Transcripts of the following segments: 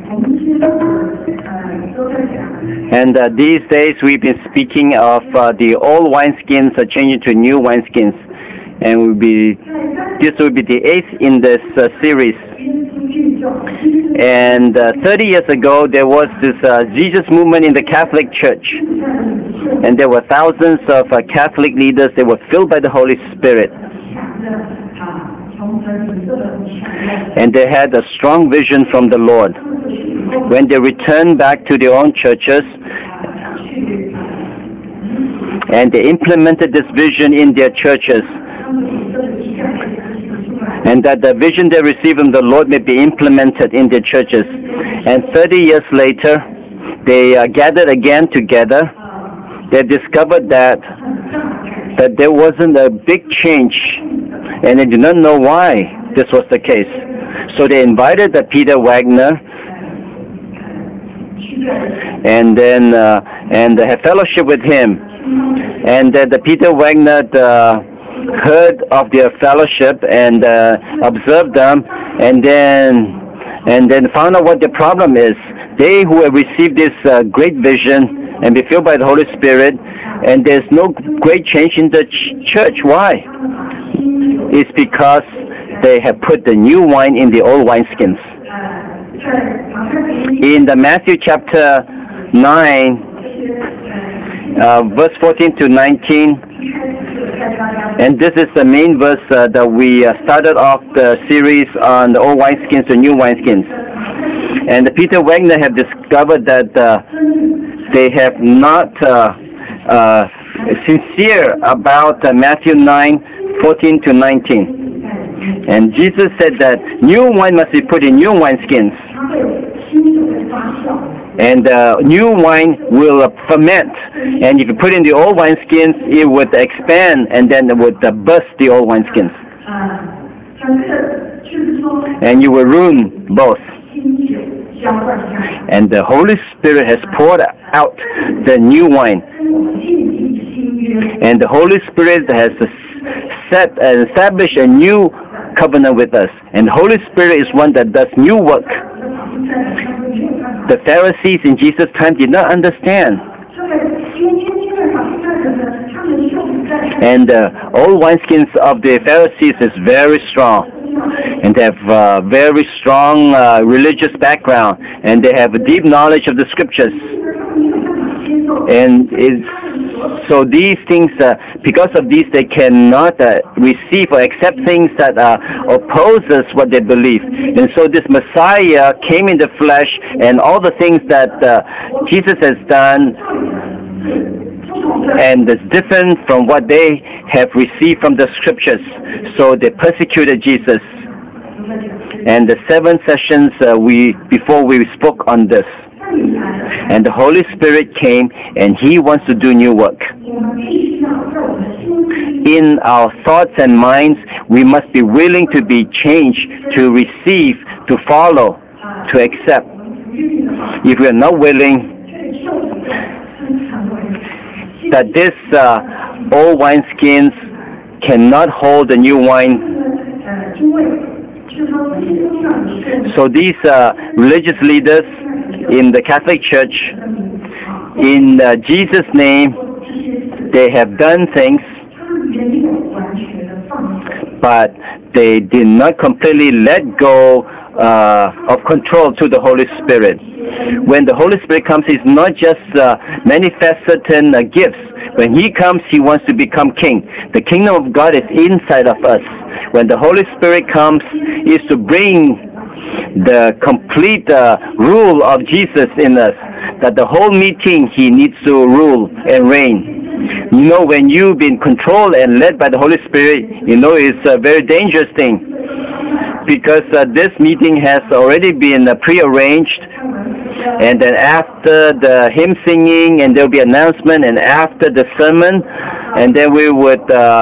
And these days we've been speaking of the old wineskins are changing to new wineskins, and this will be the 8th in this series. And 30 years ago there was this Jesus movement in the Catholic Church, and there were thousands of Catholic leaders. They were filled by the Holy Spirit, and they had a strong vision from the Lord. When they returned back to their own churches, and they implemented this vision in their churches, and that the vision they received from the Lord may be implemented in their churches. And 30 years later, they gathered again together. They discovered that there wasn't a big change, and they did not know why this was the case. So they invited Peter Wagner, and then and had fellowship with him. And the Peter Wagner heard of their fellowship and observed them, and then found out what the problem is. They who have received this great vision and be filled by the Holy Spirit, and there's no great change in the church. Why? It's because they have put the new wine in the old wineskins. In the Matthew chapter 9, verse 14 to 19, and this is the main verse that we started off the series on the old wineskins to new wineskins. And Peter Wagner have discovered that they have not sincere about Matthew 9:14 to 19. And Jesus said that new wine must be put in new wineskins, and new wine will ferment. And if you put in the old wineskins, it would expand, and then it would burst the old wineskins, and you will ruin both. And the Holy Spirit has poured out the new wine, and the Holy Spirit has set and established a new covenant with us. And the Holy Spirit is one that does new work. The Pharisees in Jesus' time did not understand. And the old wineskins of the Pharisees is very strong, and they have very strong religious background, and they have a deep knowledge of the scriptures. And so these things, because of these, they cannot receive or accept things that opposes what they believe. And so this Messiah came in the flesh, and all the things that Jesus has done, and it's different from what they have received from the scriptures. So they persecuted Jesus. And the 7 sessions before we spoke on this. And the Holy Spirit came, and He wants to do new work. In our thoughts and minds, we must be willing to be changed, to receive, to follow, to accept. If we are not willing, that this old wineskins cannot hold the new wine. So these religious leaders in the Catholic Church, in Jesus' name, they have done things, but they did not completely let go of control to the Holy Spirit. When the Holy Spirit comes, He's not just manifest certain gifts. When He comes, He wants to become King. The kingdom of God is inside of us. When the Holy Spirit comes, is to bring the complete rule of Jesus in us. That the whole meeting, He needs to rule and reign. You know, when you've been controlled and led by the Holy Spirit, you know it's a very dangerous thing. Because this meeting has already been prearranged. And then after the hymn singing, and there will be announcement, and after the sermon, and then we would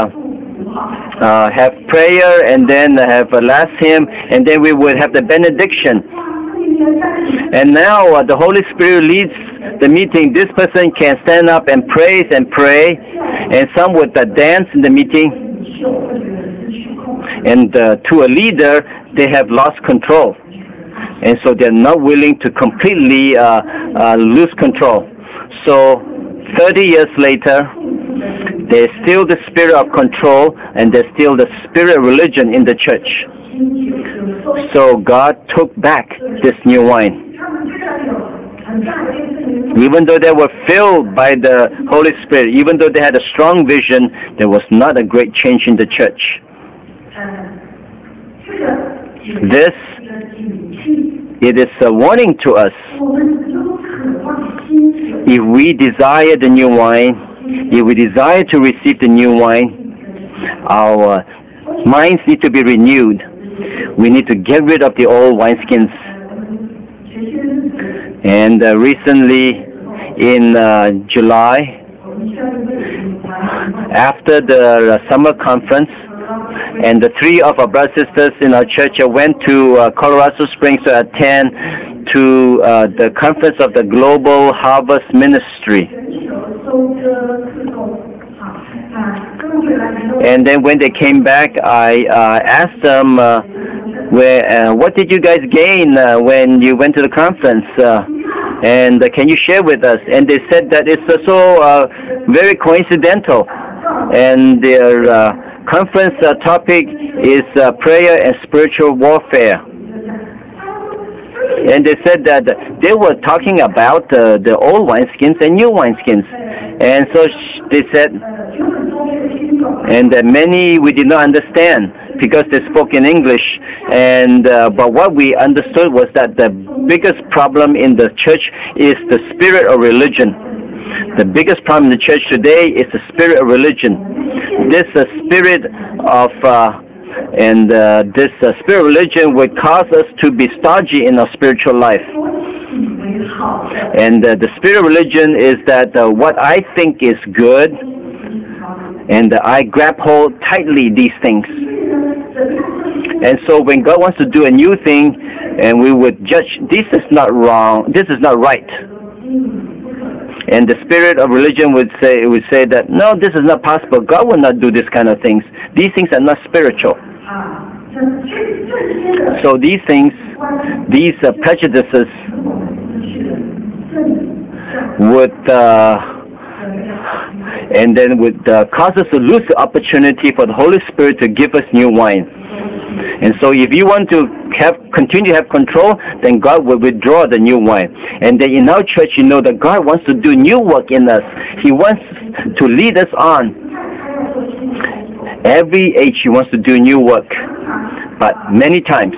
have prayer, and then have a last hymn, and then we would have the benediction. And now the Holy Spirit leads the meeting. This person can stand up and praise and pray, and some would dance in the meeting. And to a leader, they have lost control. And so they're not willing to completely lose control. So 30 years later, there's still the spirit of control, and there's still the spirit of religion in the church. So God took back this new wine. Even though they were filled by the Holy Spirit, even though they had a strong vision, there was not a great change in the church. It is a warning to us. If we desire the new wine, if we desire to receive the new wine, our minds need to be renewed. We need to get rid of the old wineskins. And recently, in July, after the summer conference, and the three of our brothers and sisters in our church went to Colorado Springs to attend to the conference of the Global Harvest Ministry. And then when they came back, I asked them, what did you guys gain when you went to the conference? And can you share with us? And they said that it's so very coincidental. And their conference topic is prayer and spiritual warfare. And they said that they were talking about the old wineskins and new wineskins. And so they said, and many we did not understand because they spoke in English. And but what we understood was that the biggest problem in the church is the spirit of religion. The biggest problem in the church today is the spirit of religion. This spirit of this spirit of religion would cause us to be stodgy in our spiritual life. And the spirit of religion is that what I think is good, and I grab hold tightly these things. And so when God wants to do a new thing, and we would judge, this is not wrong, this is not right. And the spirit of religion would say that, no, this is not possible. God will not do this kind of things. These things are not spiritual. So these things, these prejudices would and then would cause us to lose the opportunity for the Holy Spirit to give us new wine. And so if you want to continue to have control, then God will withdraw the new wine. And then in our church, you know that God wants to do new work in us. He wants to lead us on. Every age He wants to do new work. But many times,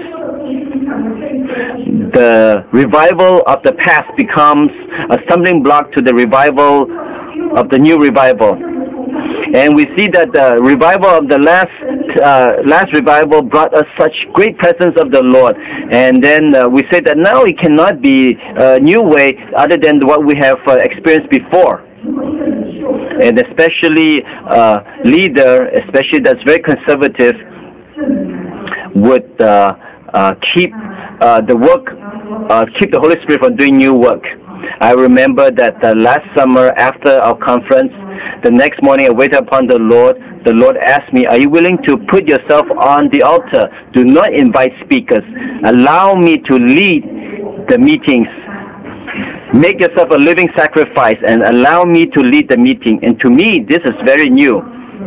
the revival of the past becomes a stumbling block to the revival of the new revival. And we see that the revival of the last revival brought us such great presence of the Lord. And then we say that now it cannot be a new way other than what we have experienced before. And especially leader, especially that's very conservative, would keep the work, keep the Holy Spirit from doing new work. I remember that last summer after our conference, the next morning I waited upon the Lord. The Lord asked me, are you willing to put yourself on the altar? Do not invite speakers. Allow me to lead the meetings. Make yourself a living sacrifice and allow me to lead the meeting. And to me, this is very new.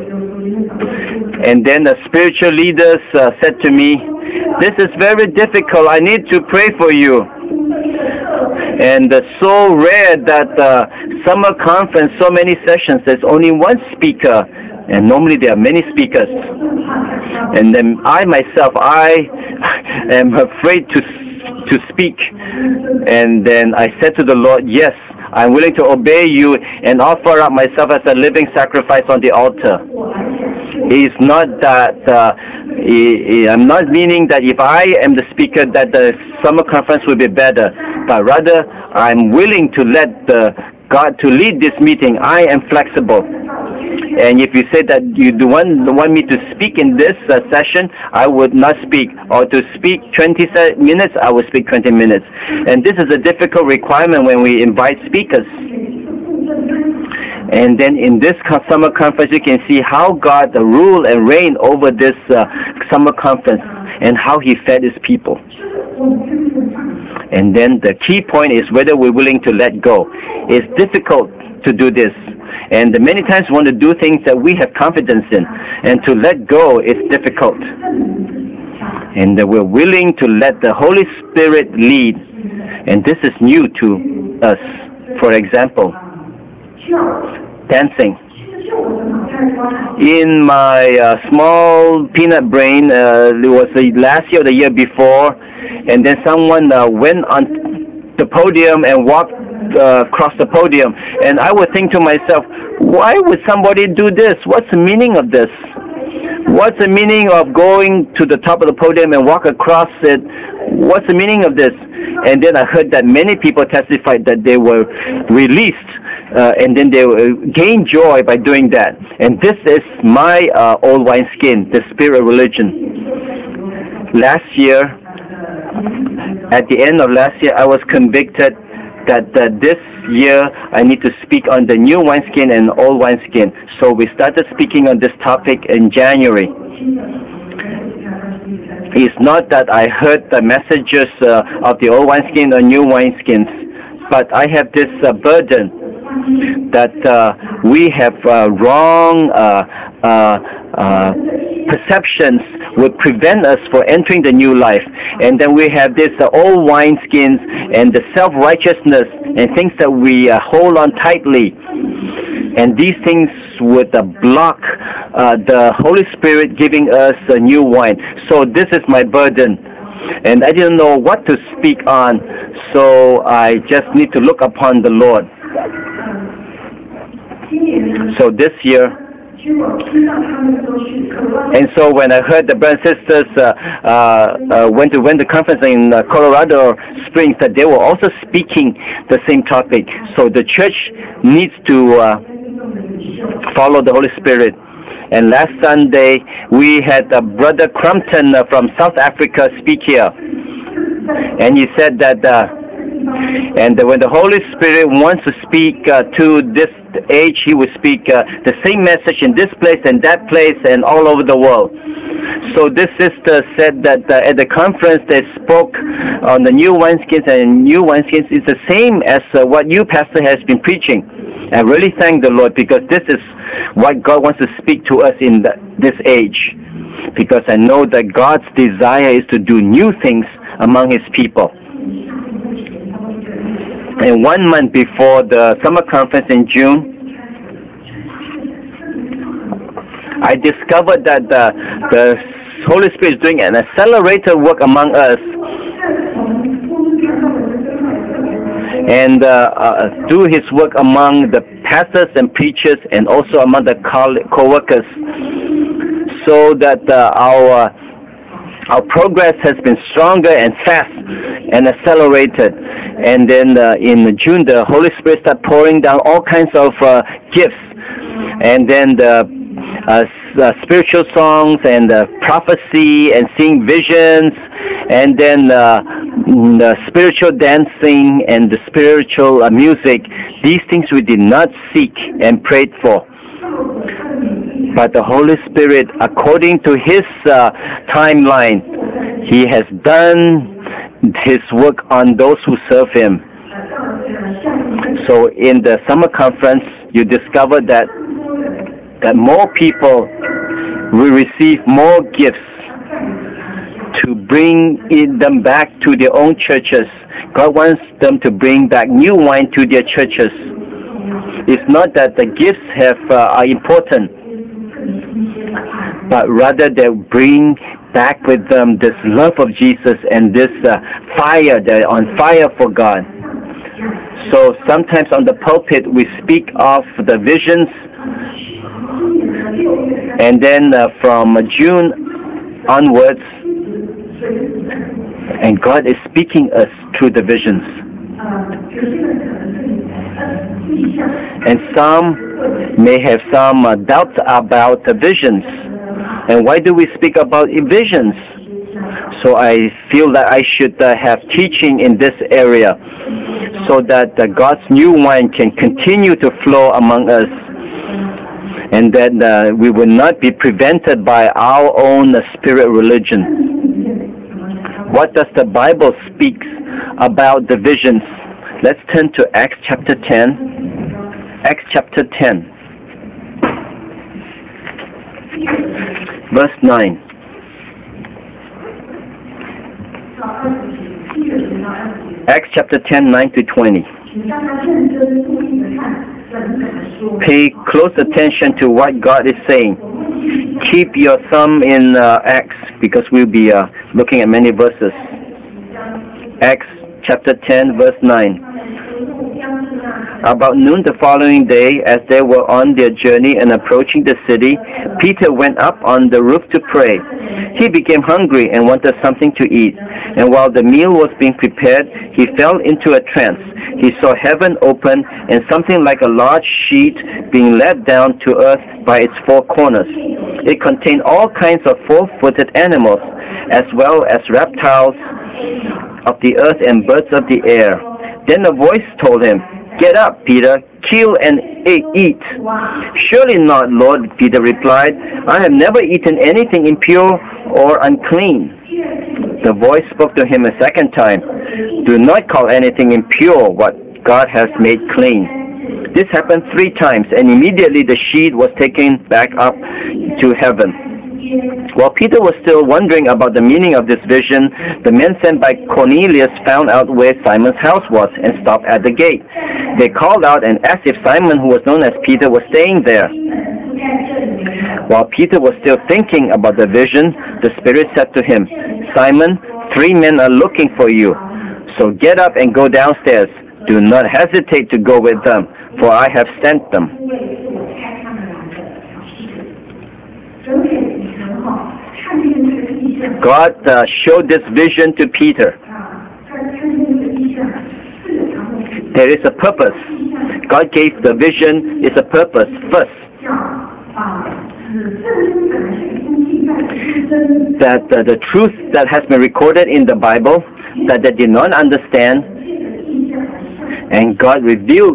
And then the spiritual leaders said to me, this is very difficult. I need to pray for you. And so rare that summer conference, so many sessions, there's only one speaker, and normally there are many speakers. And then I myself, I am afraid to speak. And then I said to the Lord, yes, I'm willing to obey you and offer up myself as a living sacrifice on the altar. It's not that I'm not meaning that if I am the speaker that the summer conference will be better, but rather I'm willing to let God to lead this meeting. I am flexible. And if you say that you do want me to speak in this session, I would not speak. Or to speak 20 minutes, I will speak 20 minutes. And this is a difficult requirement when we invite speakers. And then in this summer conference, you can see how God ruled and reigned over this summer conference and how He fed His people. And then the key point is whether we're willing to let go. It's difficult to do this. And many times we want to do things that we have confidence in. And to let go is difficult. And we're willing to let the Holy Spirit lead. And this is new to us. For example, dancing. In my small peanut brain, it was the last year or the year before, and then someone went on the podium and walked across the podium, and I would think to myself, why would somebody do this? What's the meaning of this? What's the meaning of going to the top of the podium and walk across it? What's the meaning of this? And then I heard that many people testified that they were released, and then they gained joy by doing that. And this is my old wineskin, the spirit of religion. Last year, at the end of last year, I was convicted that this year I need to speak on the new wineskin and old wineskin. So we started speaking on this topic in January. It's not that I heard the messages of the old wineskin or new wineskins, but I have this burden that we have wrong perceptions would prevent us from entering the new life. And then we have this old wineskins and the self-righteousness and things that we hold on tightly. And these things would block the Holy Spirit giving us a new wine. So this is my burden. And I didn't know what to speak on, so I just need to look upon the Lord. So this year, and so when I heard the brothers and sisters went to the conference in Colorado Springs, that they were also speaking the same topic. So the church needs to follow the Holy Spirit. And last Sunday, we had Brother Crumpton from South Africa speak here. And he said that and when the Holy Spirit wants to speak to this age, he will speak the same message in this place and that place and all over the world. So this sister said that at the conference they spoke on the new wineskins, and new wineskins is the same as what you, Pastor, has been preaching. I really thank the Lord, because this is what God wants to speak to us in this age. Because I know that God's desire is to do new things among His people. And 1 month before the summer conference in June, I discovered that the Holy Spirit is doing an accelerated work among us, and do His work among the pastors and preachers, and also among the co-workers, so that our progress has been stronger and fast and accelerated. And then in June, the Holy Spirit started pouring down all kinds of gifts, and then the spiritual songs and prophecy and seeing visions, and then the spiritual dancing and the spiritual music. These things we did not seek and prayed for. But the Holy Spirit, according to His timeline, He has done His work on those who serve Him. So in the summer conference, you discover that more people will receive more gifts to bring them back to their own churches. God wants them to bring back new wine to their churches. It's not that the gifts are important, but rather they bring back with them this love of Jesus and this fire. They're on fire for God. So sometimes on the pulpit we speak of the visions, and then from June onwards, and God is speaking us through the visions. And some may have some doubts about the visions. And why do we speak about visions? So I feel that I should have teaching in this area, so that God's new wine can continue to flow among us, and that we will not be prevented by our own spirit religion. What does the Bible speak about the visions. Let's turn to Acts chapter 10. Acts chapter 10. Verse 9. Acts chapter 10, 9 to 20. Pay close attention to what God is saying. Keep your thumb in Acts, because we'll be looking at many verses. Acts chapter 10, verse 9. About noon the following day, as they were on their journey and approaching the city, Peter went up on the roof to pray. He became hungry and wanted something to eat. And while the meal was being prepared, he fell into a trance. He saw heaven open and something like a large sheet being let down to earth by its four corners. It contained all kinds of four-footed animals, as well as reptiles of the earth and birds of the air. Then a voice told him, "Get up, Peter, kill and eat." "Surely not, Lord," Peter replied. "I have never eaten anything impure or unclean." The voice spoke to him a second time. "Do not call anything impure what God has made clean." This happened 3 times, and immediately the sheet was taken back up to heaven. While Peter was still wondering about the meaning of this vision, the men sent by Cornelius found out where Simon's house was and stopped at the gate. They called out and asked if Simon, who was known as Peter, was staying there. While Peter was still thinking about the vision, the Spirit said to him, "Simon, 3 men are looking for you. So get up and go downstairs. Do not hesitate to go with them, for I have sent them." God showed this vision to Peter. There is a purpose. God gave the vision is a purpose first. That the truth that has been recorded in the Bible that they did not understand, and God revealed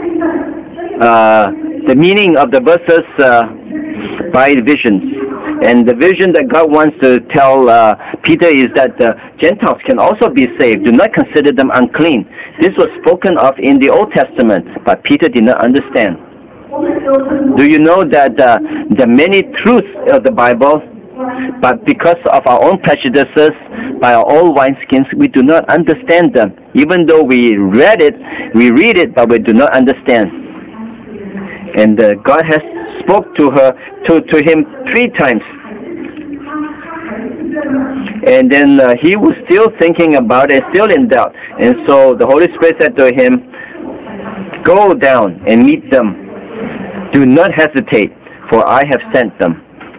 the meaning of the verses by visions. And the vision that God wants to tell Peter is that Gentiles can also be saved. Do not consider them unclean. This was spoken of in the Old Testament, but Peter did not understand. Do you know that the many truths of the Bible, but because of our own prejudices, by our old wineskins, we do not understand them. Even though we read it, but we do not understand. And God has spoke to him 3 times. And then he was still thinking about it, still in doubt. And so the Holy Spirit said to him, "Go down and meet them. Do not hesitate, for I have sent them."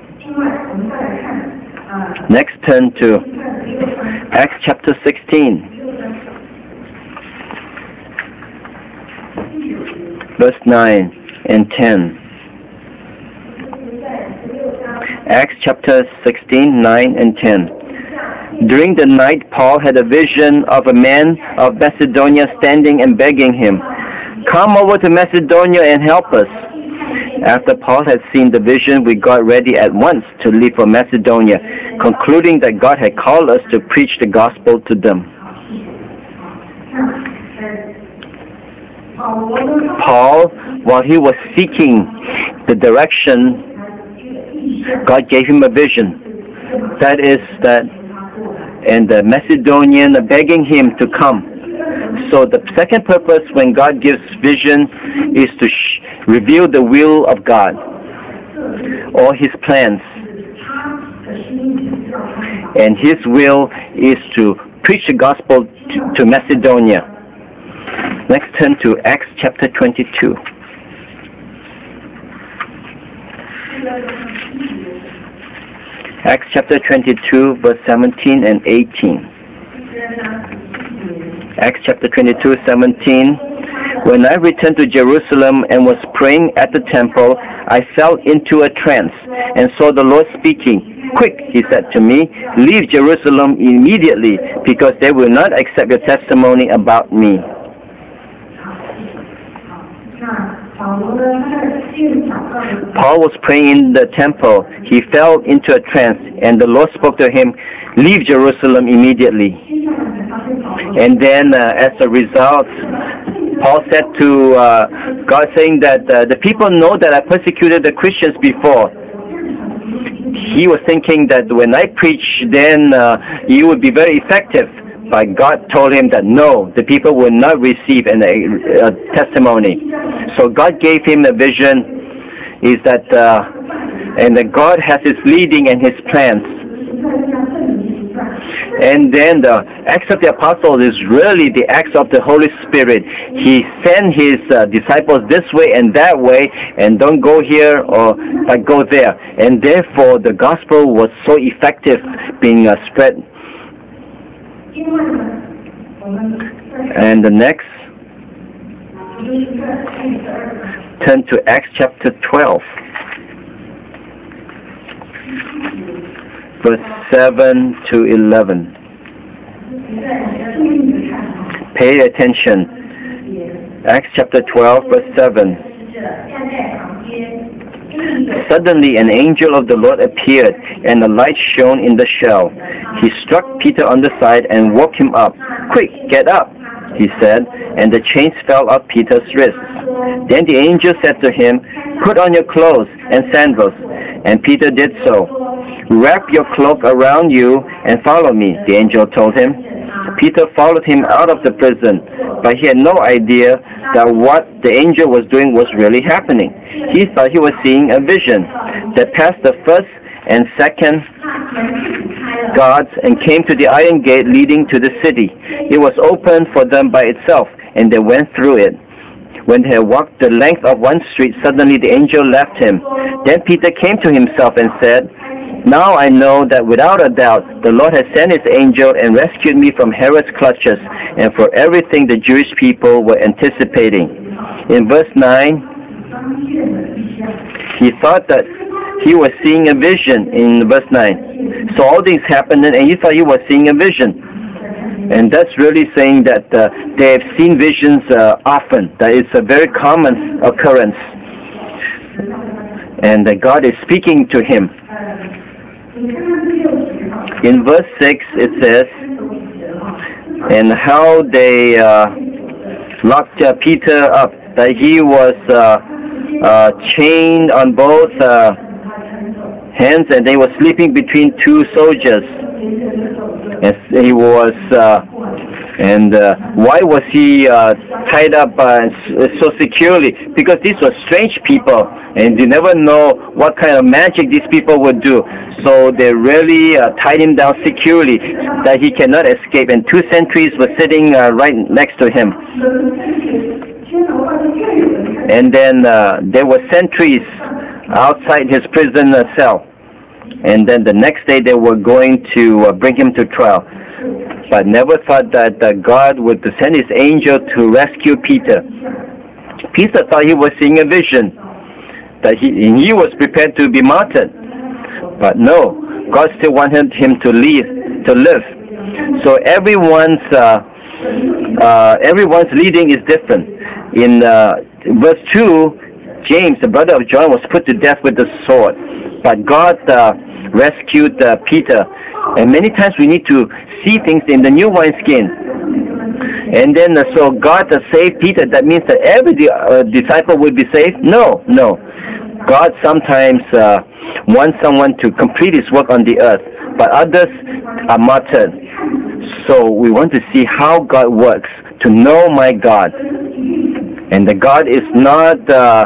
Next, turn to Acts chapter 16. Verse 9 and 10. Acts chapter 16, 9 and 10. During the night, Paul had a vision of a man of Macedonia standing and begging him, "Come over to Macedonia and help us." After Paul had seen the vision, we got ready at once to leave for Macedonia, concluding that God had called us to preach the gospel to them. Paul, while he was seeking the direction, God gave him a vision. That is that, and the Macedonian begging him to come. So the second purpose when God gives vision is to reveal the will of God or His plans. And His will is to preach the gospel to Macedonia. Next, turn to Acts chapter 22. Acts chapter 22, verse 17 and 18. Acts chapter 22, 17. When I returned to Jerusalem and was praying at the temple, I fell into a trance and saw the Lord speaking. "Quick," He said to me, "leave Jerusalem immediately, because they will not accept your testimony about me." Paul was praying in the temple. He fell into a trance, and the Lord spoke to him, "Leave Jerusalem immediately." And then as a result, Paul said to God, saying that the people know that I persecuted the Christians before. He was thinking that when I preach, then it would be very effective. But God told him that no, the people will not receive a testimony. So God gave him a vision, is that and that God has His leading and His plans. And then the Acts of the Apostles is really the acts of the Holy Spirit. He sent His disciples this way and that way, and don't go here or go there. And therefore, the gospel was so effective being spread. And the next, turn to Acts chapter 12. Verse 7 to 11. Pay attention. Acts chapter 12, verse 7. Suddenly an angel of the Lord appeared, and a light shone in the cell. He struck Peter on the side and woke him up. "Quick, get up," he said, and the chains fell off Peter's wrists. Then the angel said to him, "Put on your clothes and sandals." And Peter did so. "Wrap your cloak around you and follow me," the angel told him. Peter followed him out of the prison, but he had no idea that what the angel was doing was really happening. He thought he was seeing a vision that passed the first and second guards and came to the iron gate leading to the city. It was opened for them by itself, and they went through it. When they had walked the length of one street, suddenly the angel left him. Then Peter came to himself and said, "Now I know that without a doubt the Lord has sent His angel and rescued me from Herod's clutches and for everything the Jewish people were anticipating." In verse 9, he thought that he was seeing a vision in verse 9. So all things happened, and he thought he was seeing a vision. And that's really saying that they have seen visions often. That is a very common occurrence. And that God is speaking to him. In verse 6 it says, and how they locked Peter up, that he was chained on both hands, and they were sleeping between two soldiers. And he was, why was he tied up so securely? Because these were strange people, and you never know what kind of magic these people would do. So they really tied him down securely, that he cannot escape. And 2 sentries were sitting right next to him. And then there were sentries outside his prison cell. And then the next day they were going to bring him to trial. But never thought that God would send His angel to rescue Peter. Peter thought he was seeing a vision, that he was prepared to be martyred. But no, God still wanted him to live. So everyone's leading is different. In verse 2, James, the brother of John, was put to death with the sword. But God rescued Peter. And many times we need to see things in the new wineskin. And then so God saved Peter. That means that every disciple will be saved? No. God sometimes wants someone to complete His work on the earth, but others are martyred. So we want to see how God works, to know my God. And the God is not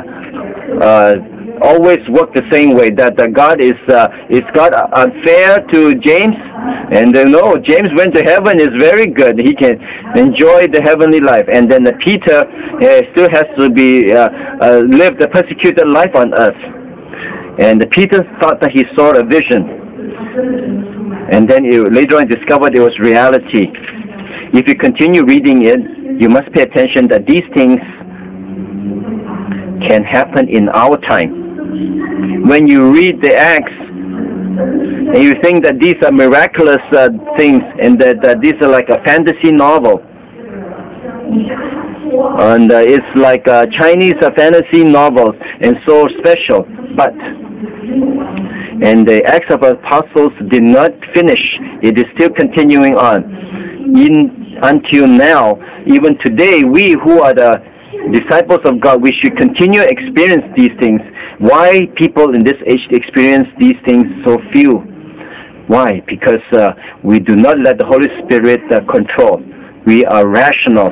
always work the same way. That God is God unfair to James? And no, James went to heaven, is very good. He can enjoy the heavenly life. And then Peter still has to be live the persecuted life on earth. And Peter thought that he saw a vision. And then later on discovered it was reality. If you continue reading it, you must pay attention that these things can happen in our time. When you read the Acts, and you think that these are miraculous things, and that these are like a fantasy novel, and it's like Chinese fantasy novels, and so special. But and the Acts of the Apostles did not finish; it is still continuing on. In until now, even today, we who are the disciples of God, we should continue to experience these things. Why people in this age experience these things so few? Why? Because we do not let the Holy Spirit control. We are rational.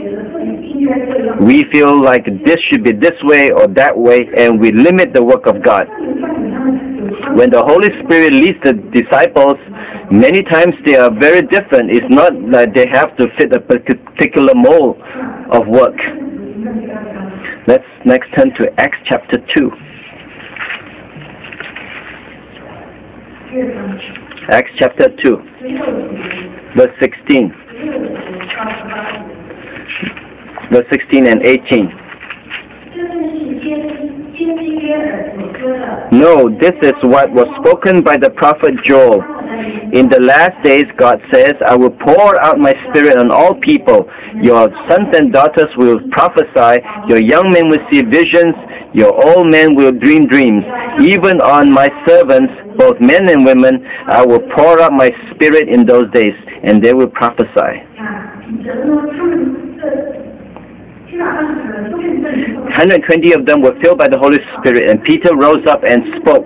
We feel like this should be this way or that way, and we limit the work of God. When the Holy Spirit leads the disciples, many times they are very different. It's not that they have to fit a particular mold of work. Let's next turn to Acts chapter 2. Acts chapter 2, verse 16. Verse 16 and 18. No, this is what was spoken by the prophet Joel. In the last days, God says, I will pour out my spirit on all people. Your sons and daughters will prophesy. Your young men will see visions. Your old men will dream dreams. Even on my servants, both men and women, I will pour out my spirit in those days, and they will prophesy. 120 of them were filled by the Holy Spirit, and Peter rose up and spoke.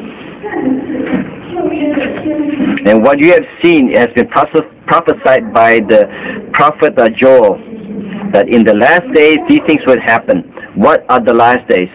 And what you have seen has been prophesied by the prophet Joel, that in the last days these things would happen. What are the last days?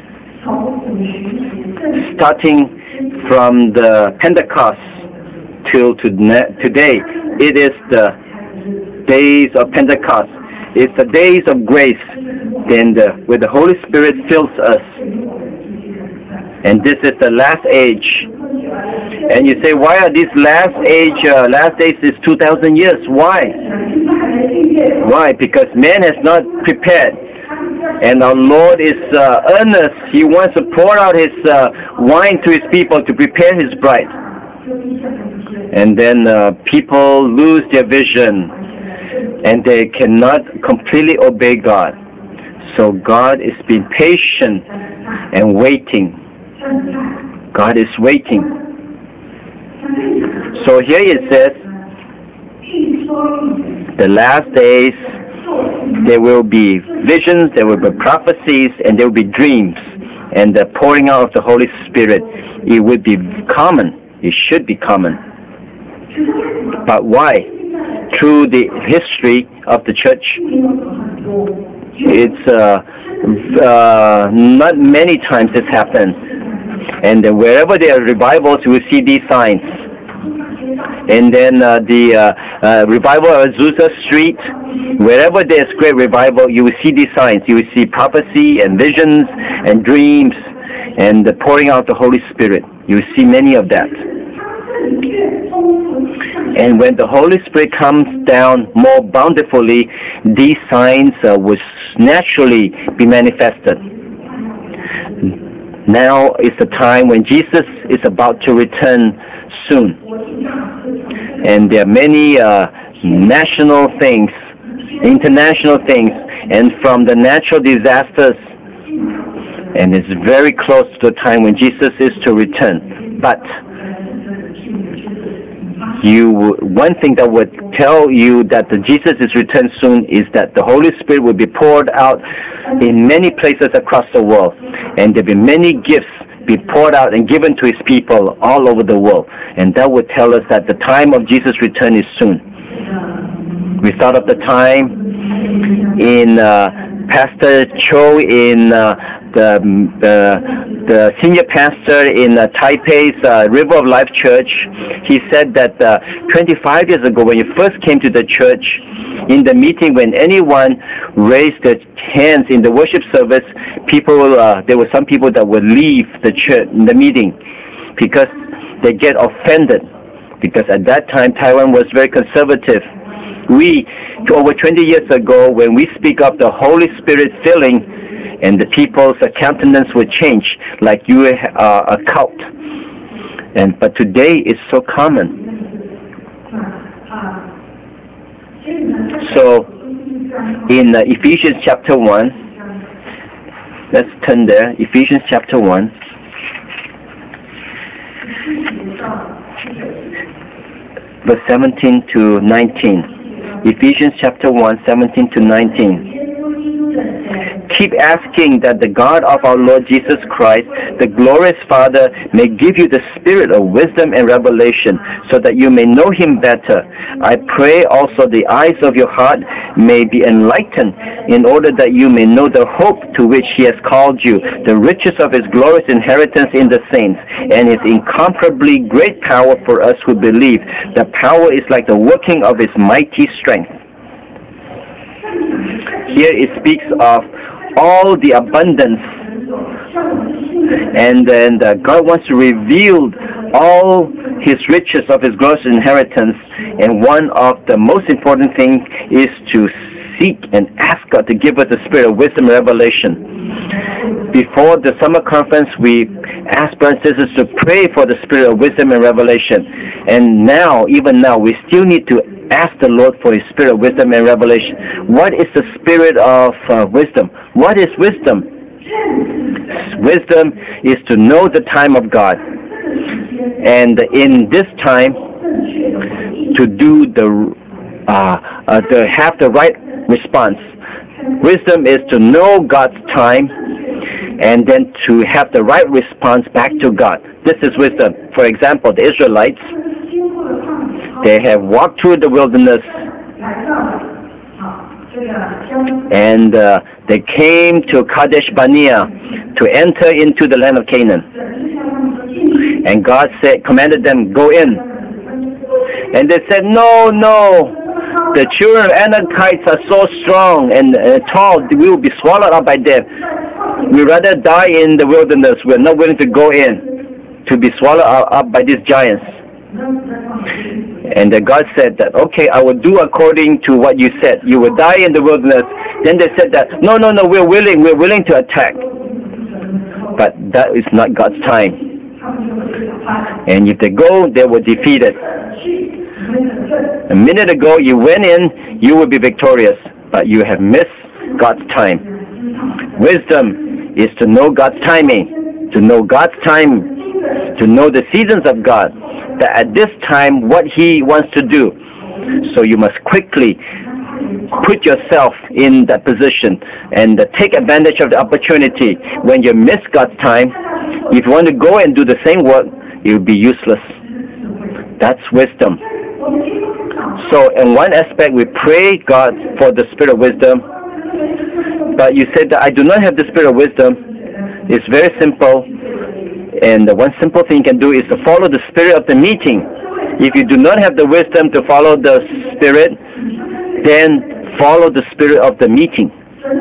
Starting from the Pentecost till today, it is the days of Pentecost. It's the days of grace, and where the Holy Spirit fills us. And this is the last age. And you say, why are these last days is 2,000 years? Why? Why? Because man has not prepared. And our Lord is earnest. He wants to pour out his wine to his people to prepare his bride. And then people lose their vision, and they cannot completely obey God. So God is being patient and waiting. God is waiting. So here it says, the last days, there will be visions, there will be prophecies, and there will be dreams. And the pouring out of the Holy Spirit, it would be common. It should be common. But why? Through the history of the church, it's not many times this happens. And wherever there are revivals, you will see these signs. And then the revival of Azusa Street, wherever there's great revival, you will see these signs. You will see prophecy and visions and dreams and the pouring out of the Holy Spirit. You will see many of that. And when the Holy Spirit comes down more bountifully, these signs will naturally be manifested. Now is the time when Jesus is about to return soon. And there are many national things, international things, and from the natural disasters. And it's very close to the time when Jesus is to return. But one thing that would tell you that Jesus is returned soon is that the Holy Spirit will be poured out in many places across the world, and there will be many gifts be poured out and given to his people all over the world, and that would tell us that the time of Jesus' return is soon. We thought of the time in Pastor Cho, in the senior pastor in Taipei's River of Life Church. He said that 25 years ago, when you first came to the church, in the meeting, when anyone raised their hands in the worship service, there were some people that would leave the church in the meeting because they get offended. Because at that time, Taiwan was very conservative. Over 20 years ago, when we speak of the Holy Spirit filling, and the people's countenance would change, like you are a cult. But today it's so common. So in Ephesians chapter 1, let's turn there. Ephesians chapter 1. Verse 17 to 19. Ephesians chapter 1, 17 to 19. Keep asking that the God of our Lord Jesus Christ, the glorious Father, may give you the spirit of wisdom and revelation, so that you may know Him better. I pray also the eyes of your heart may be enlightened, in order that you may know the hope to which He has called you, the riches of His glorious inheritance in the saints, and His incomparably great power for us who believe. The power is like the working of His mighty strength. Here it speaks of all the abundance, and then God wants to reveal all His riches of His glorious inheritance, and one of the most important things is to seek and ask God to give us the spirit of wisdom and revelation. Before the summer conference, we asked brothers and sisters to pray for the spirit of wisdom and revelation, and now, even now, we still need to ask the Lord for His spirit of wisdom and revelation. What is the spirit of wisdom? What is wisdom? Wisdom is to know the time of God, and in this time to do to have the right response. Wisdom is to know God's time and then to have the right response back to God. This is wisdom. For example, the Israelites, they have walked through the wilderness, and they came to Kadesh Barnea to enter into the land of Canaan. And God commanded them, go in. And they said, no, the children of Anakites are so strong and tall, we will be swallowed up by them. We'd rather die in the wilderness. We're not willing to go in to be swallowed up by these giants. And God said that, okay, I will do according to what you said. You will die in the wilderness. Then they said that, no, we're willing to attack. But that is not God's time. And if they go, they were defeated. A minute ago, you went in, you will be victorious. But you have missed God's time. Wisdom is to know God's timing, to know God's time, to know the seasons of God, that at this time what He wants to do. So you must quickly put yourself in that position and take advantage of the opportunity. When you miss God's time, if you want to go and do the same work, it will be useless. That's wisdom. So in one aspect, we pray God for the spirit of wisdom. But you said that I do not have the spirit of wisdom. It's very simple. And the one simple thing you can do is to follow the spirit of the meeting. If you do not have the wisdom to follow the spirit, then follow the spirit of the meeting.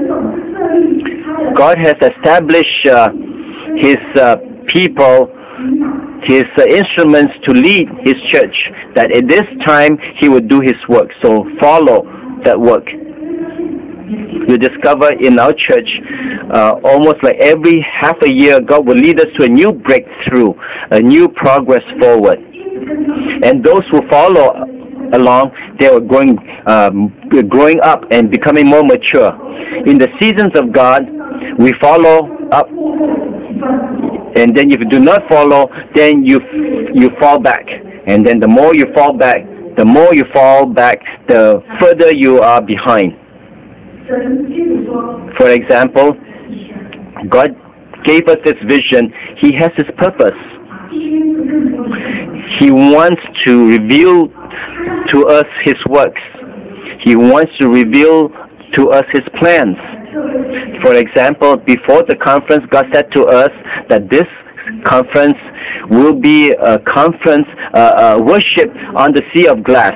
God has established His people, His instruments to lead His church, that at this time He would do His work. So follow that work. You discover in our church, almost like every half a year, God will lead us to a new breakthrough, a new progress forward. And those who follow along, they are growing up and becoming more mature. In the seasons of God, we follow up, and then if you do not follow, then you fall back. And then the more you fall back, the further you are behind. For example, God gave us this vision. He has His purpose. He wants to reveal to us His works. He wants to reveal to us His plans. For example, before the conference, God said to us that this conference will be a conference, worship on the Sea of Glass.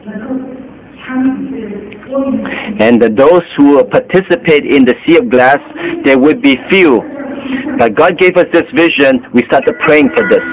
And those who participate in the Sea of Glass, there would be few. But God gave us this vision. We started praying for this.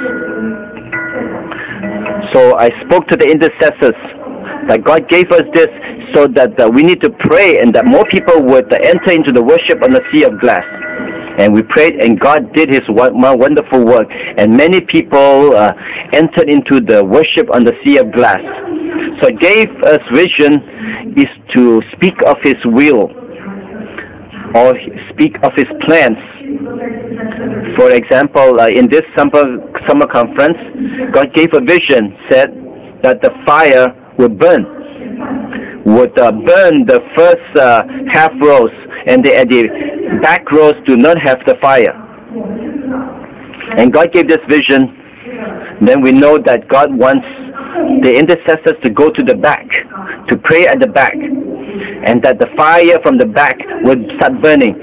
So I spoke to the intercessors that God gave us this so that we need to pray and that more people would enter into the worship on the Sea of Glass. And we prayed, and God did His wonderful work. And many people entered into the worship on the Sea of Glass. So it gave us vision is to speak of His will or speak of His plans. For example, in this summer conference, God gave a vision, said that the fire will burn. would burn the first half rows, and at the back rows do not have the fire. And God gave this vision. Then we know that God wants the intercessors to go to the back, to pray at the back, and that the fire from the back would start burning.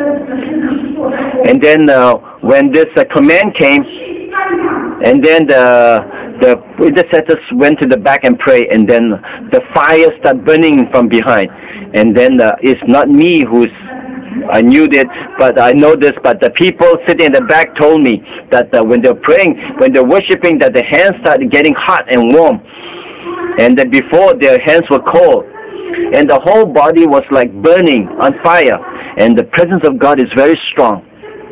And then when this command came, and then the intercessors went to the back and prayed, and then the fire started burning from behind. And then it's not me I knew this, but I know this, but the people sitting in the back told me that when they're praying, when they're worshiping, that the hands started getting hot and warm, and that before their hands were cold, and the whole body was like burning on fire, and the presence of God is very strong.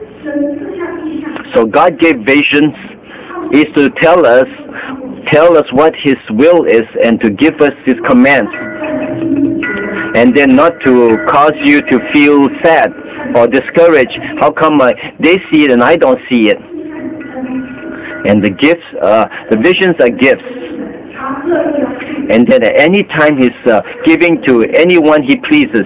So God gave visions is to tell us what His will is and to give us His commands. And then not to cause you to feel sad or discouraged. How come they see it and I don't see it? And the gifts, the visions are gifts. And then at any time He's giving to anyone He pleases.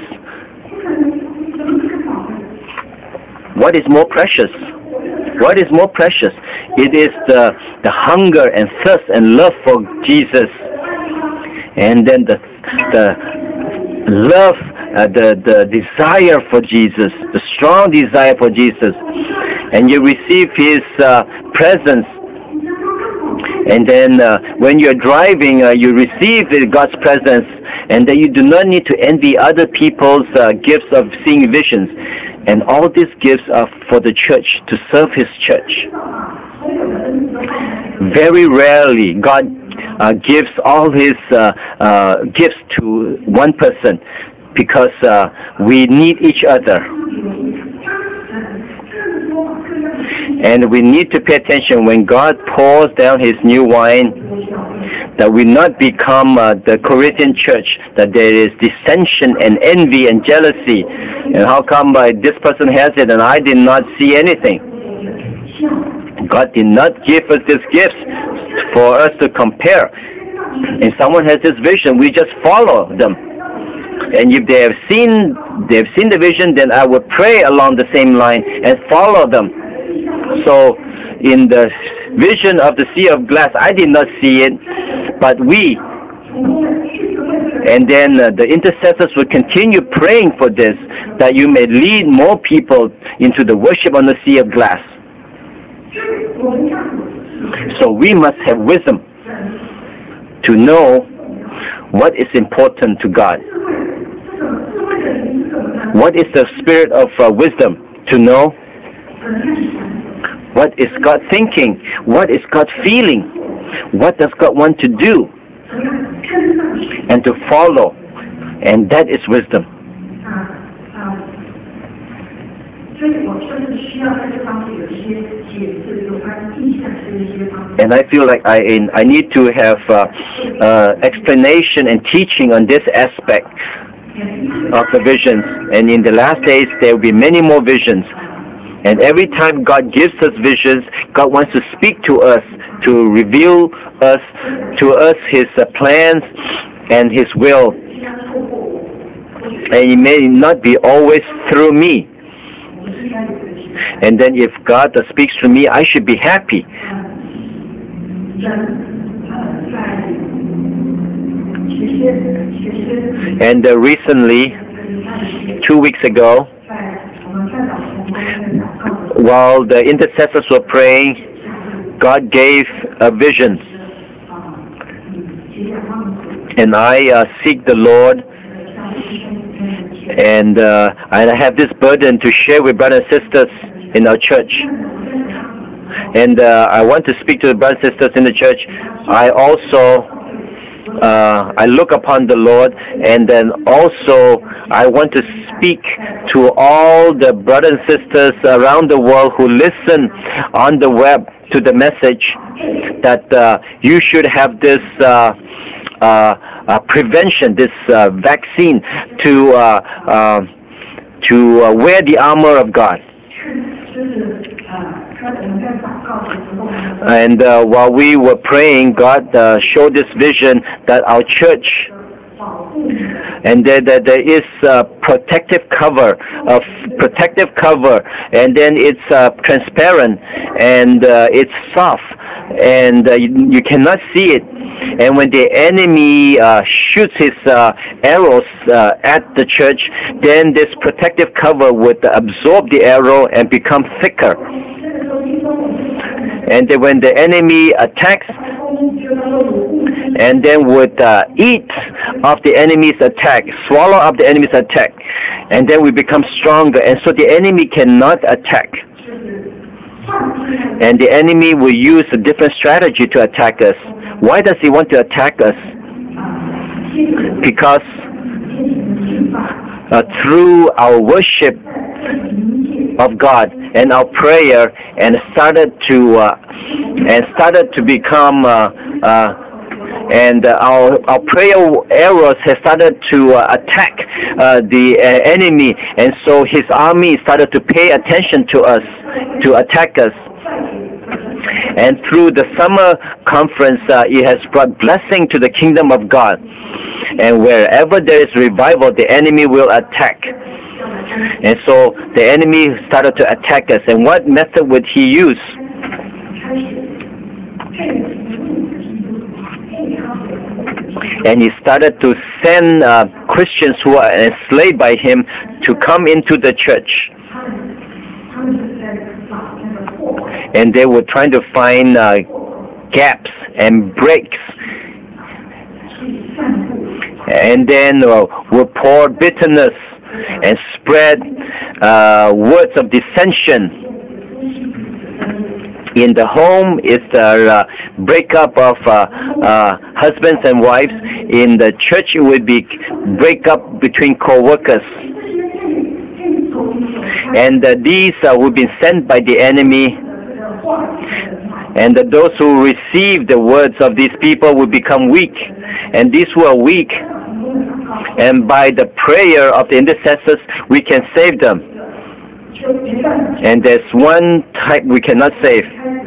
What is more precious? What is more precious? It is the hunger and thirst and love for Jesus. And then the love, the desire for Jesus, the strong desire for Jesus, and you receive His presence. And then when you're driving, you receive God's presence, and then you do not need to envy other people's gifts of seeing visions. And all these gifts are for the church, to serve His church. Very rarely God gives all His gifts to one person, because we need each other. And we need to pay attention when God pours down His new wine, that we not become the Corinthian church, that there is dissension and envy and jealousy. And how come this person has it and I did not see anything? God did not give us these gifts for us to compare. And someone has this vision, we just follow them. And if they have seen the vision, then I would pray along the same line and follow them. So in the vision of the sea of glass, I did not see it, but we. And then the intercessors will continue praying for this, that you may lead more people into the worship on the sea of glass. So we must have wisdom to know what is important to God. What is the spirit of wisdom? To know what is God thinking? What is God feeling? What does God want to do? And to follow. And that is wisdom. And I feel like I need to have explanation and teaching on this aspect of the visions. And in the last days, there will be many more visions. And every time God gives us visions, God wants to speak to us, to reveal to us His plans and His will. And it may not be always through me. And then if God speaks to me, I should be happy. And recently, 2 weeks ago, while the intercessors were praying, God gave a vision. And I seek the Lord, and I have this burden to share with brothers and sisters in our church. And I want to speak to the brothers and sisters in the church. I also I look upon the Lord, and then also I want to speak to all the brothers and sisters around the world who listen on the web to the message, that you should have this prevention, this vaccine to wear the armor of God. And while we were praying, God showed this vision that our church And there is a protective cover, and then it's transparent, and it's soft, and you cannot see it. And when the enemy shoots his arrows at the church, then this protective cover would absorb the arrow and become thicker. And then when the enemy attacks, and then would eat of the enemy's attack, swallow up the enemy's attack, and then we become stronger, and so the enemy cannot attack. And the enemy will use a different strategy to attack us. Why does he want to attack us? Because through our worship of God and our prayer, and started to become and our prayer arrows have started to attack the enemy, and so his army started to pay attention to us, to attack us. And through the summer conference, it has brought blessing to the kingdom of God. And wherever there is revival, the enemy will attack. And so the enemy started to attack us. And what method would he use? And he started to send Christians who are enslaved by him to come into the church. And they were trying to find gaps and breaks. And then will pour bitterness and spread words of dissension. In the home, it's the breakup of husbands and wives. In the church, it would be breakup between co-workers. And these would be sent by the enemy. And those who receive the words of these people will become weak. And these who are weak, and by the prayer of the intercessors, we can save them. And there's one type we cannot save.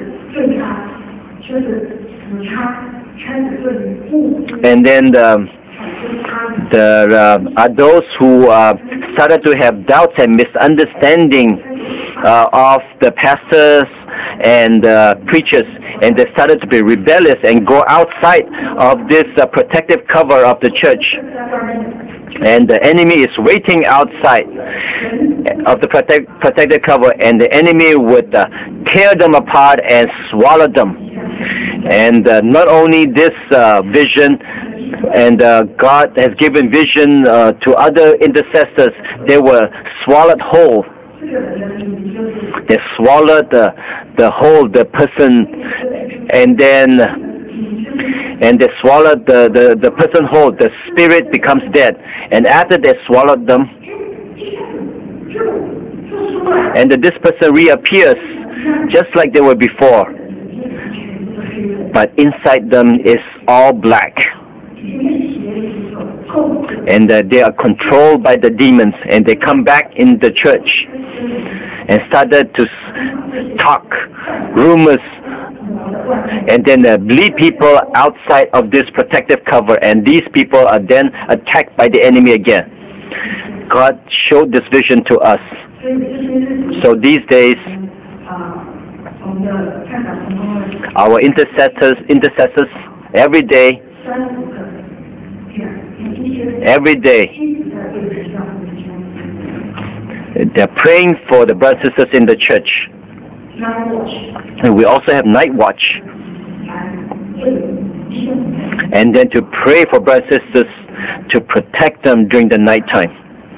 And then there are those who started to have doubts and misunderstanding of the pastors and preachers, and they started to be rebellious and go outside of this protective cover of the church. And the enemy is waiting outside of the protective cover, and the enemy would tear them apart and swallow them. And not only this vision, and God has given vision to other intercessors, they were swallowed whole. They swallowed the whole, the person, and they swallowed the person whole. The spirit becomes dead. And after they swallowed them, and this person reappears just like they were before. But inside them is all black. And they are controlled by the demons, and they come back in the church and started to talk rumors, and then lead people outside of this protective cover, and these people are then attacked by the enemy again. God showed this vision to us. So these days, our intercessors every day, they're praying for the brothers and sisters in the church. And we also have night watch. And then to pray for brothers and sisters to protect them during the night time.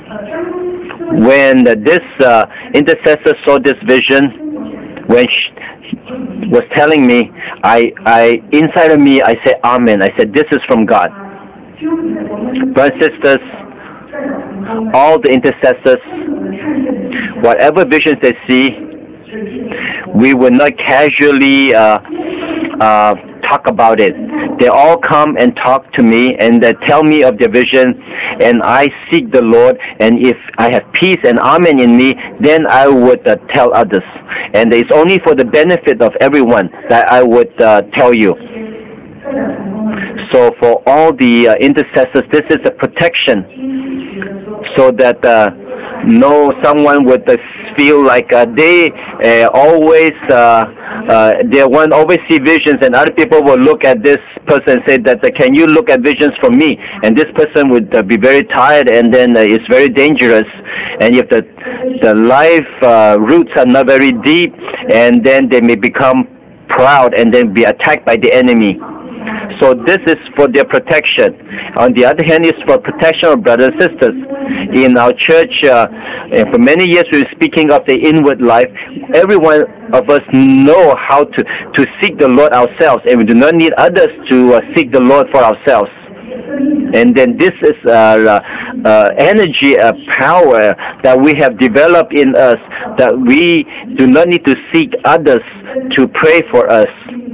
When this intercessor saw this vision, when she was telling me, I inside of me, I said, Amen. I said, this is from God. Brothers and sisters, all the intercessors, whatever visions they see, we will not casually talk about it. They all come and talk to me, and they tell me of their vision, and I seek the Lord, and if I have peace and amen in me, then I would tell others. And it's only for the benefit of everyone that I would tell you. So for all the intercessors, this is a protection, so that someone would feel like they always always see visions, and other people will look at this person and say that can you look at visions for me? And this person would be very tired, and then it's very dangerous. And if the life roots are not very deep, and then they may become proud and then be attacked by the enemy. So this is for their protection. On the other hand, it's for protection of brothers and sisters. In our church, for many years we were speaking of the inward life. Every one of us know how to seek the Lord ourselves, and we do not need others to seek the Lord for ourselves. And then this is energy, power that we have developed in us, that we do not need to seek others to pray for us.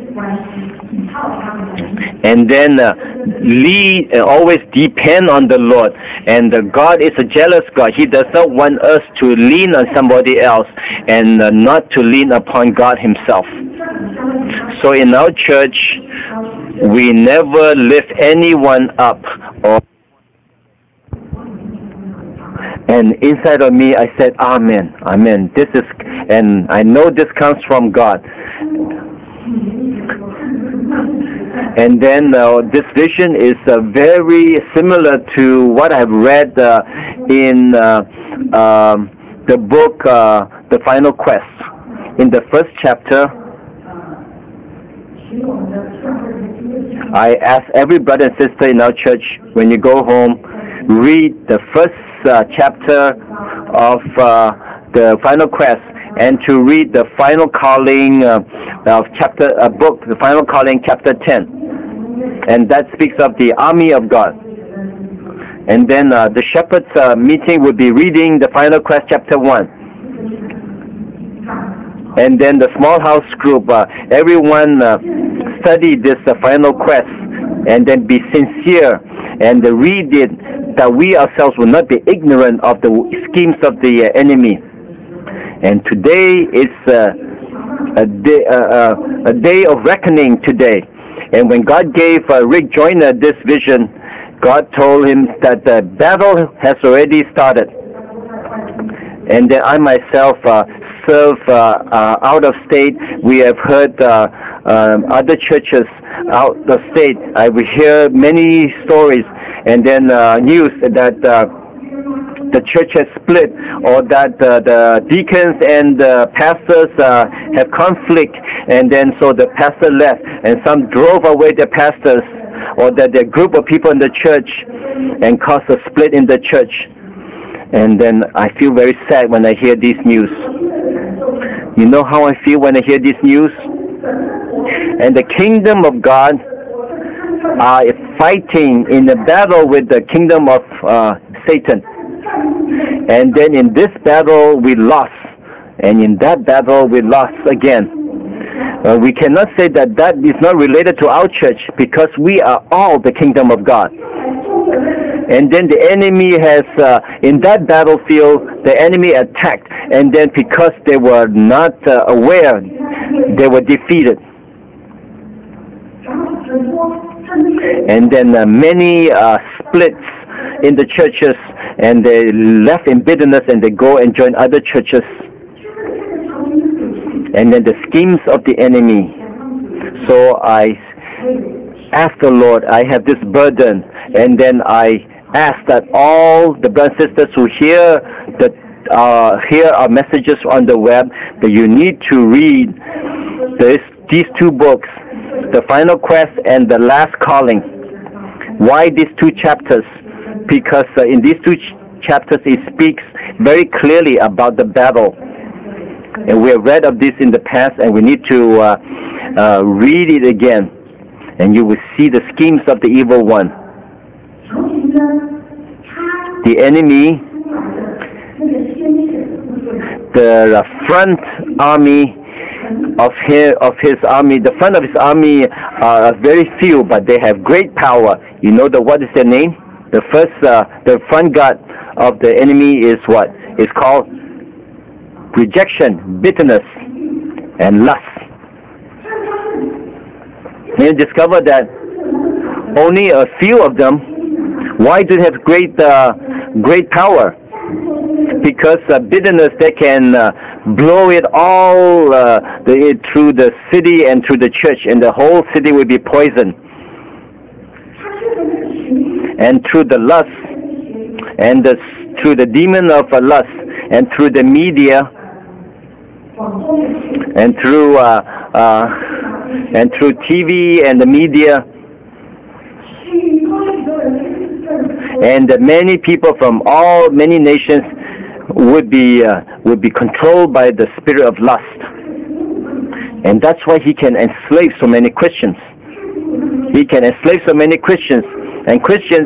And then lead and always depend on the Lord. And God is a jealous God. He does not want us to lean on somebody else and not to lean upon God Himself. So in our church, we never lift anyone up. And inside of me, I said, Amen, Amen. This is, and I know this comes from God. And then this vision is very similar to what I've read in the book, The Final Quest. In the first chapter, I ask every brother and sister in our church, when you go home, read the first chapter of The Final Quest, and to read the Final Calling of The Final Calling, chapter 10. And that speaks of the army of God. And then the shepherds meeting will be reading the Final Quest, chapter 1. And then the small house group, everyone study this Final Quest, and then be sincere and read it, that we ourselves will not be ignorant of the schemes of the enemy. And today is a day of reckoning today. And when God gave Rick Joyner this vision, God told him that the battle has already started. And then I myself serve out of state. We have heard other churches out of state. I will hear many stories, and then news that the church has split, or that the deacons and the pastors have conflict, and then so the pastor left, and some drove away the pastors, or that the group of people in the church, and caused a split in the church. And then I feel very sad when I hear these news. You know how I feel when I hear this news? And the kingdom of God are fighting in a battle with the kingdom of Satan. And then in this battle we lost, and in that battle we lost again. We cannot say that that is not related to our church, because we are all the kingdom of God. And then the enemy has, in that battlefield, the enemy attacked, and then because they were not aware, they were defeated. And then many splits in the churches, and they left in bitterness, and they go and join other churches. And then the schemes of the enemy. So I ask the Lord, I have this burden, and then I ask that all the brothers and sisters who hear our messages on the web, that you need to read these two books, The Final Quest and The Last Calling. Why these two chapters? Because in these two chapters it speaks very clearly about the battle. And we have read of this in the past, and we need to read it again, and you will see the schemes of the evil one. The enemy, the front army of his army, the front of his army are very few, but they have great power. You know what is their name? The front guard of the enemy is what? It's called rejection, bitterness, and lust. You discover that only a few of them. Why do they have great power? Because bitterness, they can blow it all through the city and through the church, and the whole city will be poisoned. And through the lust, and through the demon of lust, and through the media, and through TV and the media, and many people from many nations would be controlled by the spirit of lust, and that's why he can enslave so many Christians. He can enslave so many Christians, and Christians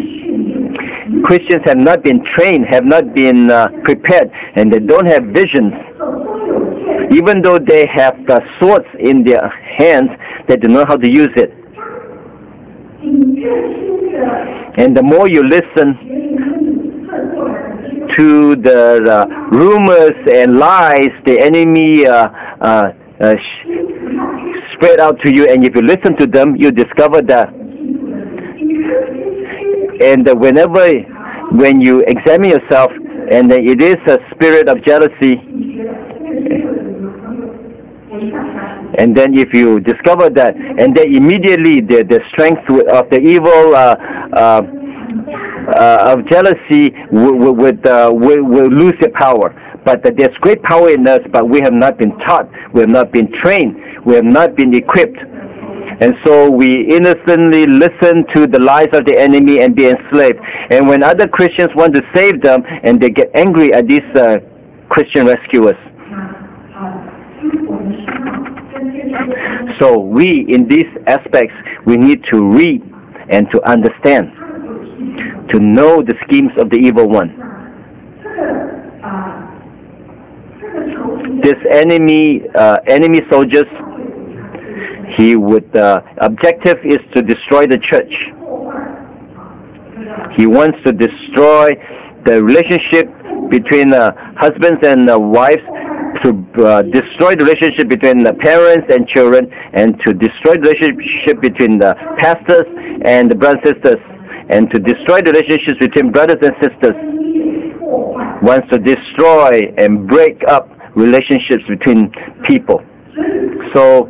have not been trained, have not been prepared, and they don't have visions. Even though they have the swords in their hands, they don't know how to use it. And the more you listen to the rumors and lies the enemy spread out to you, and if you listen to them, you discover that. And when you examine yourself, and it is a spirit of jealousy, and then if you discover that, and then immediately the strength of the evil of jealousy will lose their power. But there's great power in us, but we have not been taught, we have not been trained, we have not been equipped. And so we innocently listen to the lies of the enemy and be enslaved. And when other Christians want to save them, and they get angry at these Christian rescuers. So we, in these aspects, we need to read and to understand, to know the schemes of the evil one. This enemy soldiers, he would objective is to destroy the church. He wants to destroy the relationship between husbands and wives, to destroy the relationship between the parents and children, and to destroy the relationship between the pastors and the brothers and sisters, and to destroy the relationships between brothers and sisters. Wants to destroy and break up relationships between people. So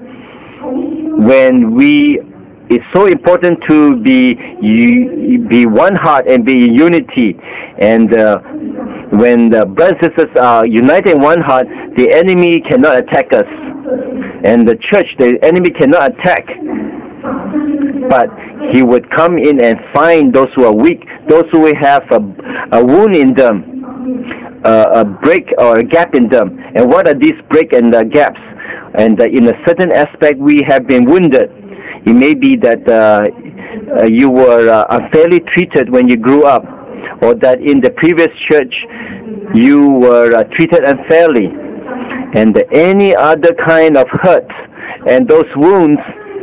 it's so important to be one heart and be in unity. And when the brothers and sisters are united in one heart, the enemy cannot attack us. And the church, the enemy cannot attack. But he would come in and find those who are weak, those who have a wound in them, a break or a gap in them. And what are these break and gaps? And in a certain aspect, we have been wounded. It may be that you were unfairly treated when you grew up, or that in the previous church you were treated unfairly, and any other kind of hurt, and those wounds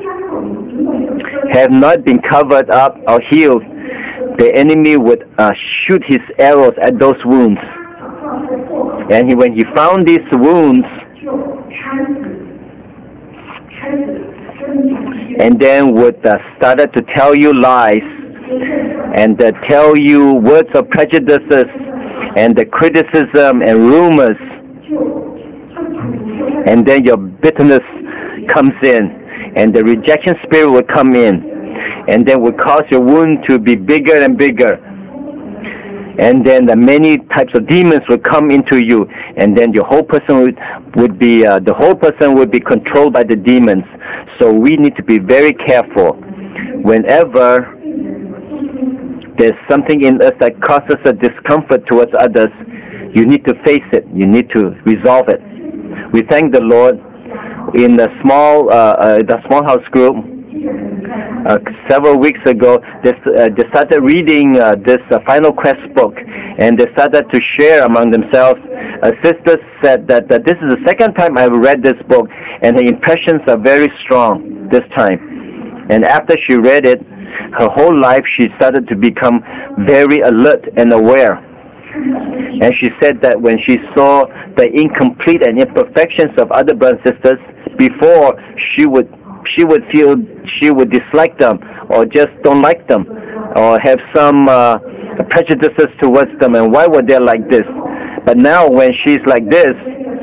have not been covered up or healed. The enemy would shoot his arrows at those wounds, and when he found these wounds, and then would started to tell you lies, and tell you words of prejudices, and the criticism and rumors, and then your bitterness comes in, and the rejection spirit will come in, and then will cause your wound to be bigger and bigger, and then the many types of demons will come into you, and then your whole person would be controlled by the demons. So we need to be very careful. Whenever there's something in us that causes a discomfort towards others, you need to face it. You need to resolve it. We thank the Lord. In the small house group, several weeks ago, they started reading this Final Quest book, and they started to share among themselves. A sister said that this is the second time I've read this book, and her impressions are very strong this time. And after she read it, her whole life she started to become very alert and aware. And she said that when she saw the incomplete and imperfections of other brothers and sisters, before she would she would dislike them, or just don't like them, or have some prejudices towards them, and why were they like this? But now when she's like this,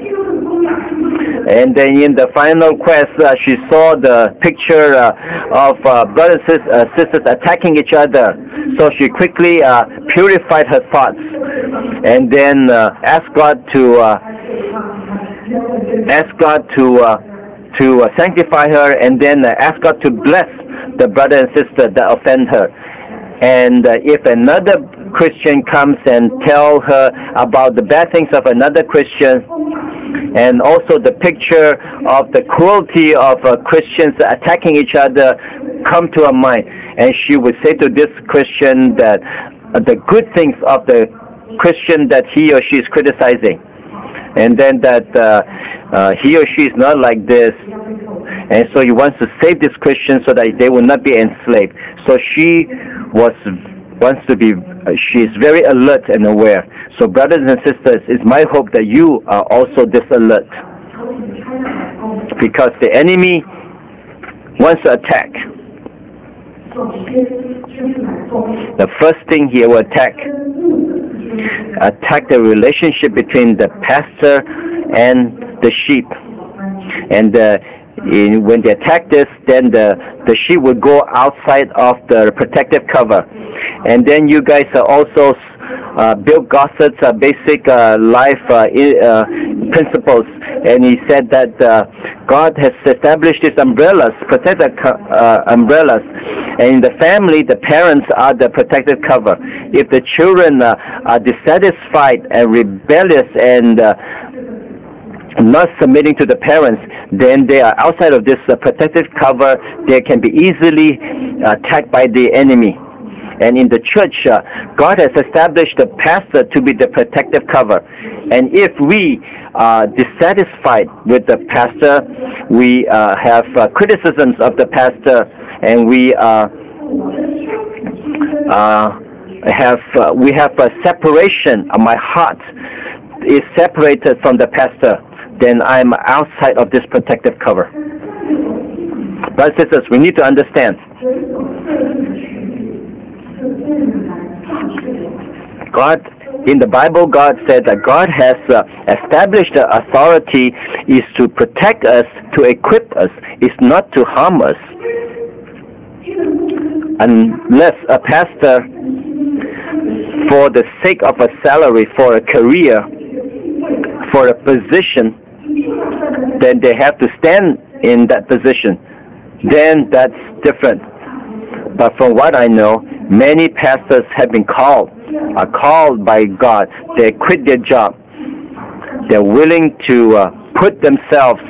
and then in the final quest, she saw the picture of brothers and sisters attacking each other. So she quickly purified her thoughts, and then asked God to sanctify her, and then ask God to bless the brother and sister that offend her. And if another Christian comes and tell her about the bad things of another Christian, and also the picture of the cruelty of Christians attacking each other come to her mind, and she would say to this Christian that the good things of the Christian that he or she is criticizing, and then that he or she is not like this, and so he wants to save this Christian so that they will not be enslaved. So she is very alert and aware. So brothers and sisters, it's my hope that you are also this alert, because the enemy wants to attack. The first thing he will attack the relationship between the pastor and the sheep. And when they attack this, then the sheep will go outside of the protective cover. And then you guys are also Bill Gossett's basic life principles, and he said that God has established these umbrellas, protective umbrellas, and in the family, the parents are the protective cover. If the children are dissatisfied and rebellious and not submitting to the parents, then they are outside of this protective cover. They can be easily attacked by the enemy. And in the church, God has established the pastor to be the protective cover. And if we are dissatisfied with the pastor, we have criticisms of the pastor, and we have a separation. My heart is separated from the pastor. Then I'm outside of this protective cover. Brothers and sisters, we need to understand. God, in the Bible, God said that God has established the authority is to protect us, to equip us, is not to harm us. Unless a pastor, for the sake of a salary, for a career, for a position, then they have to stand in that position. Then that's different. But from what I know, many pastors have been called by God. They quit their job. They're willing to put themselves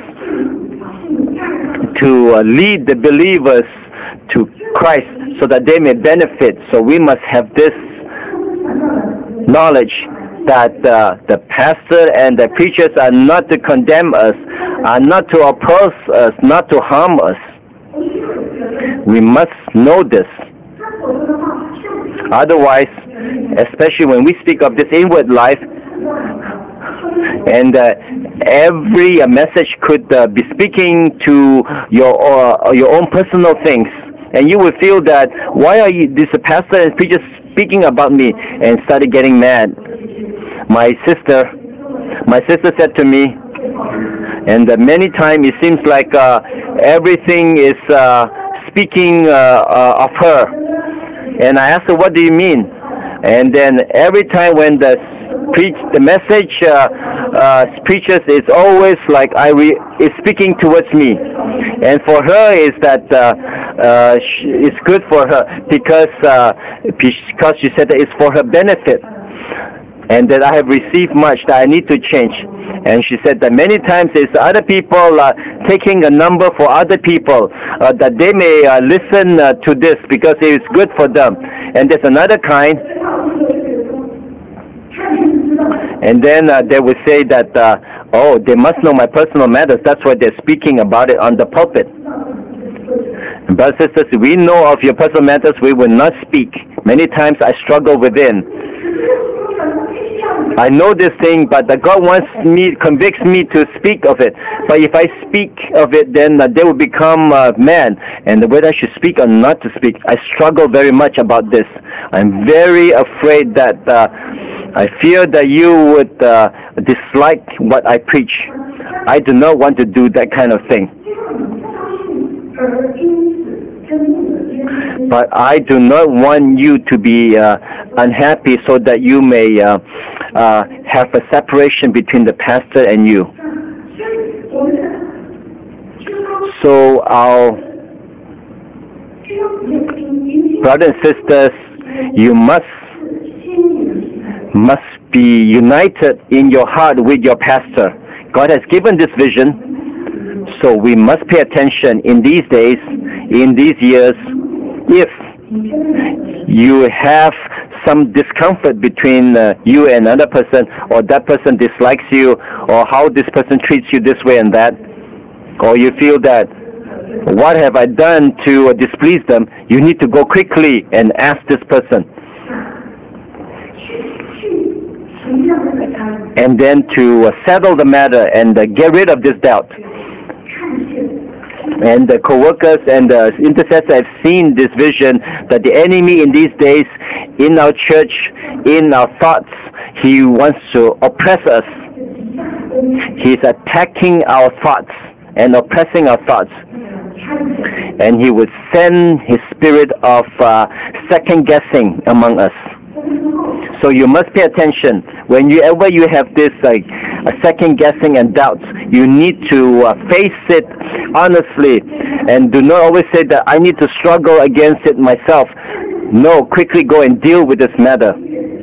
to lead the believers to Christ so that they may benefit. So we must have this knowledge that the pastor and the preachers are not to condemn us, are not to oppose us, not to harm us. We must know this. Otherwise, especially when we speak of this inward life, and every message could be speaking to your own personal things, and you will feel that why are this pastor and preacher speaking about me, and started getting mad. My sister said to me, and many times it seems like everything is speaking of her. And I asked her, what do you mean? And then every time when the message preaches, it's always like is speaking towards me. And for her is that it's good for her because she said that it's for her benefit, and that I have received much that I need to change. And she said that many times it's other people taking a number for other people that they may listen to this because it is good for them. And there's another kind. And then they would say that, they must know my personal matters. That's why they're speaking about it on the pulpit. Brothers and sisters, we know of your personal matters, we will not speak. Many times I struggle within. I know this thing, but God convicts me to speak of it. But if I speak of it, then they will become mad. And whether I should speak or not to speak, I struggle very much about this. I'm very afraid that I fear that you would dislike what I preach. I do not want to do that kind of thing. But I do not want you to be unhappy so that you may have a separation between the pastor and you. So our brothers and sisters, you must be united in your heart with your pastor. God has given this vision, so we must pay attention in these days, in these years. If you have some discomfort between you and another person, or that person dislikes you, or how this person treats you this way and that, or you feel that, what have I done to displease them? You need to go quickly and ask this person. And then to settle the matter and get rid of this doubt. And the co-workers and the intercessors have seen this vision that the enemy in these days, in our church, in our thoughts, he wants to oppress us. He's attacking our thoughts and oppressing our thoughts. And he would send his spirit of second guessing among us. So you must pay attention. Whenever you have this second guessing and doubts, you need to face it honestly, and do not always say that I need to struggle against it myself. No, quickly go and deal with this matter.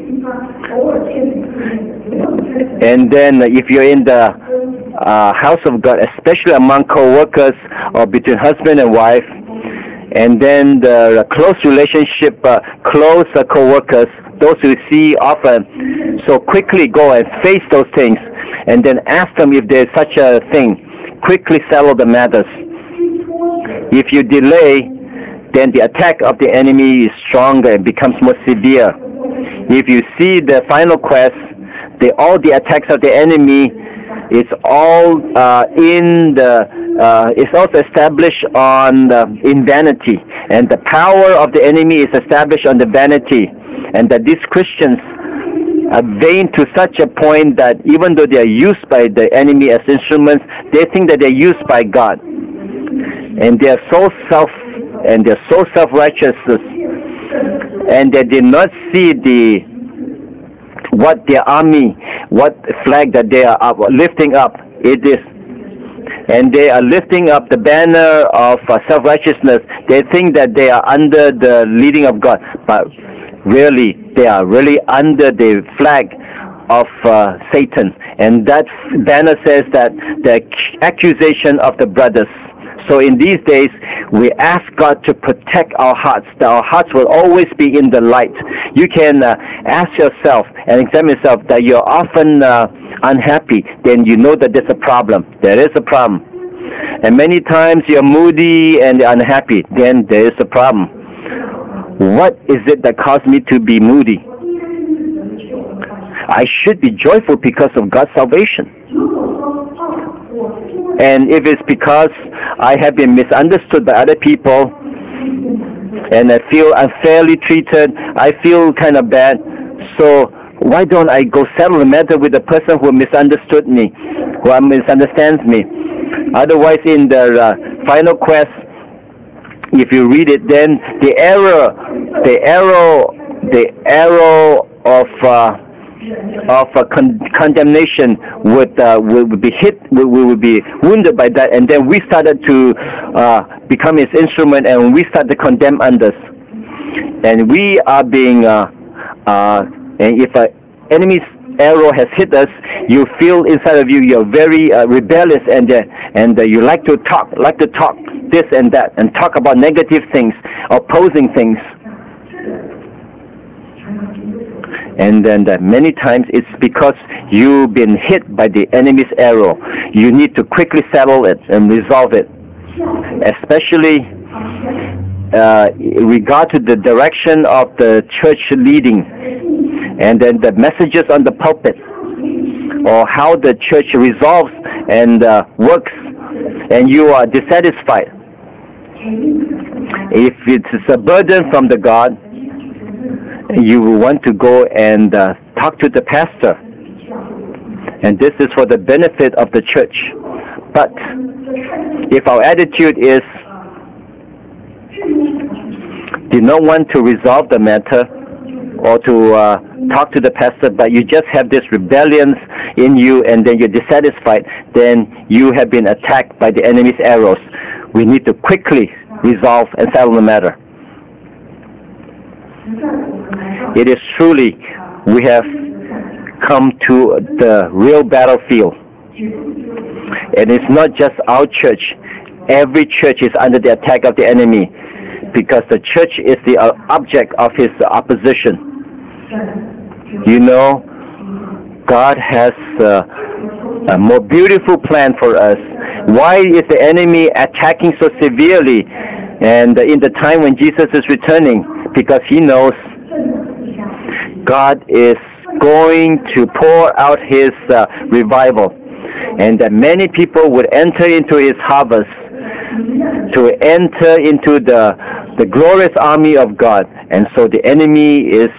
And then if you're in the house of God, especially among co-workers or between husband and wife, and then the close relationship, close co-workers, those who see often, so quickly go and face those things, and then ask them if there's such a thing. Quickly settle the matters. If you delay, then the attack of the enemy is stronger and becomes more severe. If you see the final quest, all the attacks of the enemy, it's all it's also established on in vanity, and the power of the enemy is established on the vanity, and that these Christians are vain to such a point that even though they are used by the enemy as instruments, they think that they're used by God, and they are so self-righteous, and they did not see what their army, what flag that they are lifting up. It is, and they are lifting up the banner of self-righteousness. They think that they are under the leading of God, but really, they are really under the flag of Satan. And that banner says that the accusation of the brothers. So in these days, we ask God to protect our hearts, that our hearts will always be in the light. You can ask yourself and examine yourself that you're often unhappy, then you know that there's a problem. There is a problem. And many times you're moody and unhappy, then there is a problem. What is it that caused me to be moody? I should be joyful because of God's salvation. And if it's because I have been misunderstood by other people and I feel unfairly treated, I feel kind of bad, so why don't I go settle the matter with the person who misunderstood me, who misunderstands me? Otherwise, in the final quest, if you read it, then the arrow of condemnation would be hit. We would be wounded by that, and then we started to become his instrument, and we start to condemn others. And we are being, and if an enemy's arrow has hit us, you feel inside of you you're very rebellious, and you like to talk this and that, and talk about negative things, opposing things. And then many times it's because you've been hit by the enemy's arrow. You need to quickly settle it and resolve it, especially in regard to the direction of the church leading. and then the messages on the pulpit, or how the church resolves and works, and you are dissatisfied. If it's a burden from the God, you want to go and talk to the pastor, and this is for the benefit of the church. But if our attitude is do not want to resolve the matter or to talk to the pastor, but you just have this rebellion in you, and then you're dissatisfied, then you have been attacked by the enemy's arrows. We need to quickly resolve and settle the matter. It is truly, we have come to the real battlefield. And it's not just our church. Every church is under the attack of the enemy, because the church is the object of his opposition. You know, God has a more beautiful plan for us. Why is the enemy attacking so severely? And in the time when Jesus is returning, because he knows God is going to pour out his revival, and that many people would enter into his harvest, to enter into the glorious army of God. And so the enemy is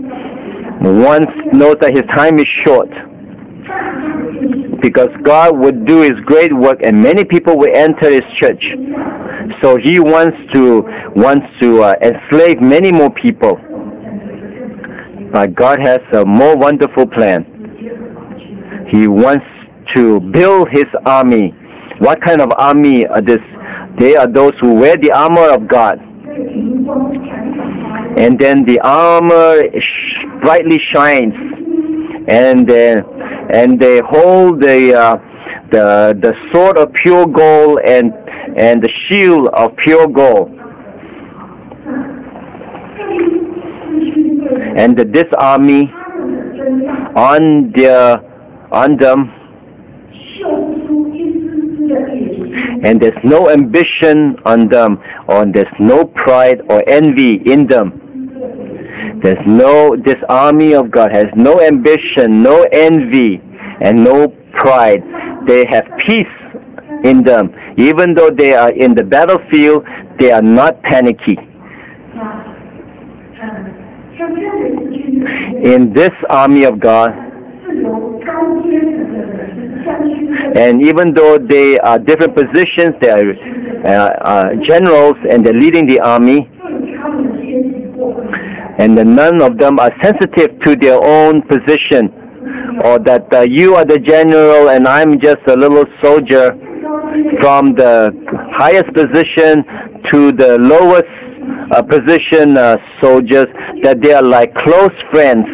knows that his time is short, because God would do his great work and many people will enter his church. So he wants to enslave many more people. But God has a more wonderful plan. He wants to build his army. What kind of army are this? They are those who wear the armor of God. And then the armor brightly shines, and they hold the sword of pure gold and the shield of pure gold. And this army on them, and there's no ambition on them, or there's no pride or envy in them. This army of God has no ambition, no envy, and no pride. They have peace in them. Even though they are in the battlefield, they are not panicky. In this army of God, and even though they are different positions, they are generals and they're leading the army, and none of them are sensitive to their own position, or that you are the general and I'm just a little soldier, from the highest position to the lowest position soldiers, that they are like close friends.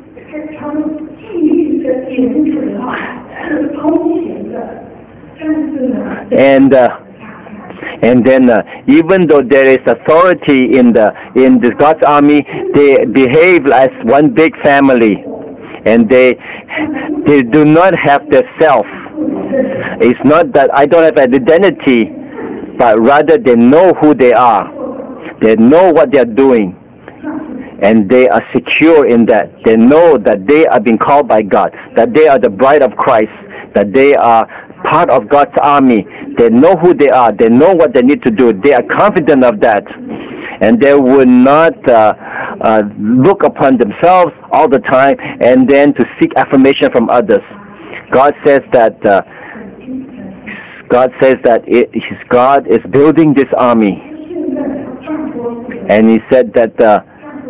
And then even though there is authority in the God's army, they behave as one big family, and they do not have their self. It's not that I don't have an identity, but rather they know who they are. They know what they are doing, and they are secure in that. They know that they are being called by God, that they are the bride of Christ, that they are part of God's army. They know who they are. They know what they need to do. They are confident of that, and they will not look upon themselves all the time and then to seek affirmation from others. God says that God is building this army, and He said that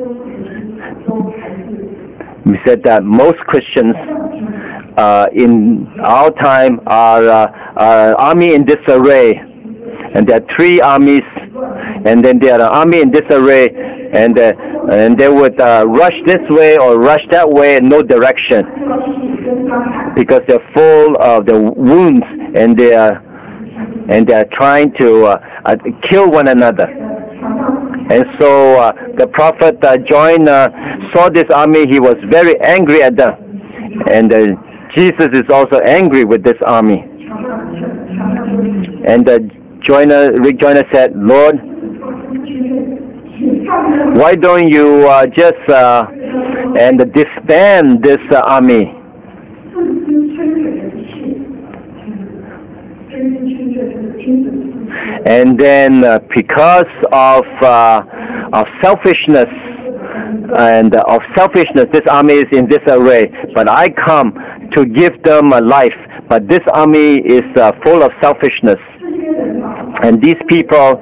most Christians in our time are army in disarray, and there are three armies, and then there are an army in disarray, and they would rush this way or rush that way in no direction, because they're full of the wounds, and they are trying to kill one another. And so the prophet saw this army. He was very angry at them, and Jesus is also angry with this army. And Rick Joyner said, "Lord, why don't you just and disband this army. And then because of selfishness, this army is in disarray. But I come to give them a life. But this army is full of selfishness. And these people,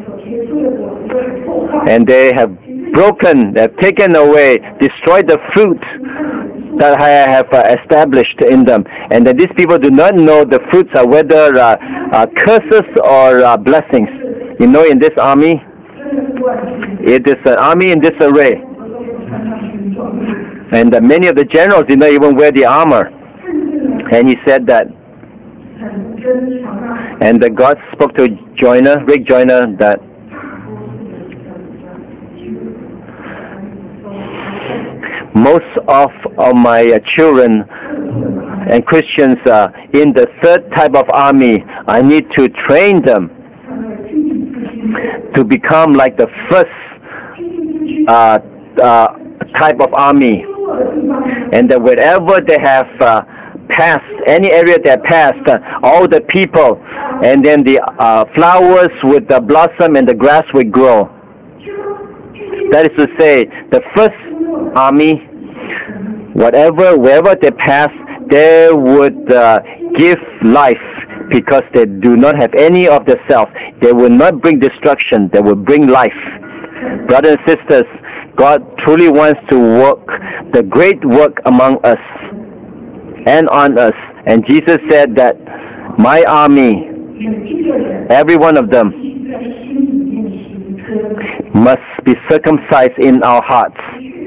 and they have broken, they have taken away, destroyed the fruit that I have established in them. And that these people do not know the fruits are whether curses or blessings. You know, in this army, it is an army in disarray. And many of the generals did not even wear the armor. And he said that, and God spoke to Rick Joyner, that most of my children and Christians in the third type of army, I need to train them to become like the first type of army. And that wherever they have passed, any area they have passed, all the people, and then the flowers would blossom and the grass would grow. That is to say, the first army, wherever they pass, they would give life, because they do not have any of the self. They will not bring destruction, they will bring life. Brothers and sisters, God truly wants to work the great work among us and on us. And Jesus said that my army, every one of them, must be circumcised in our hearts.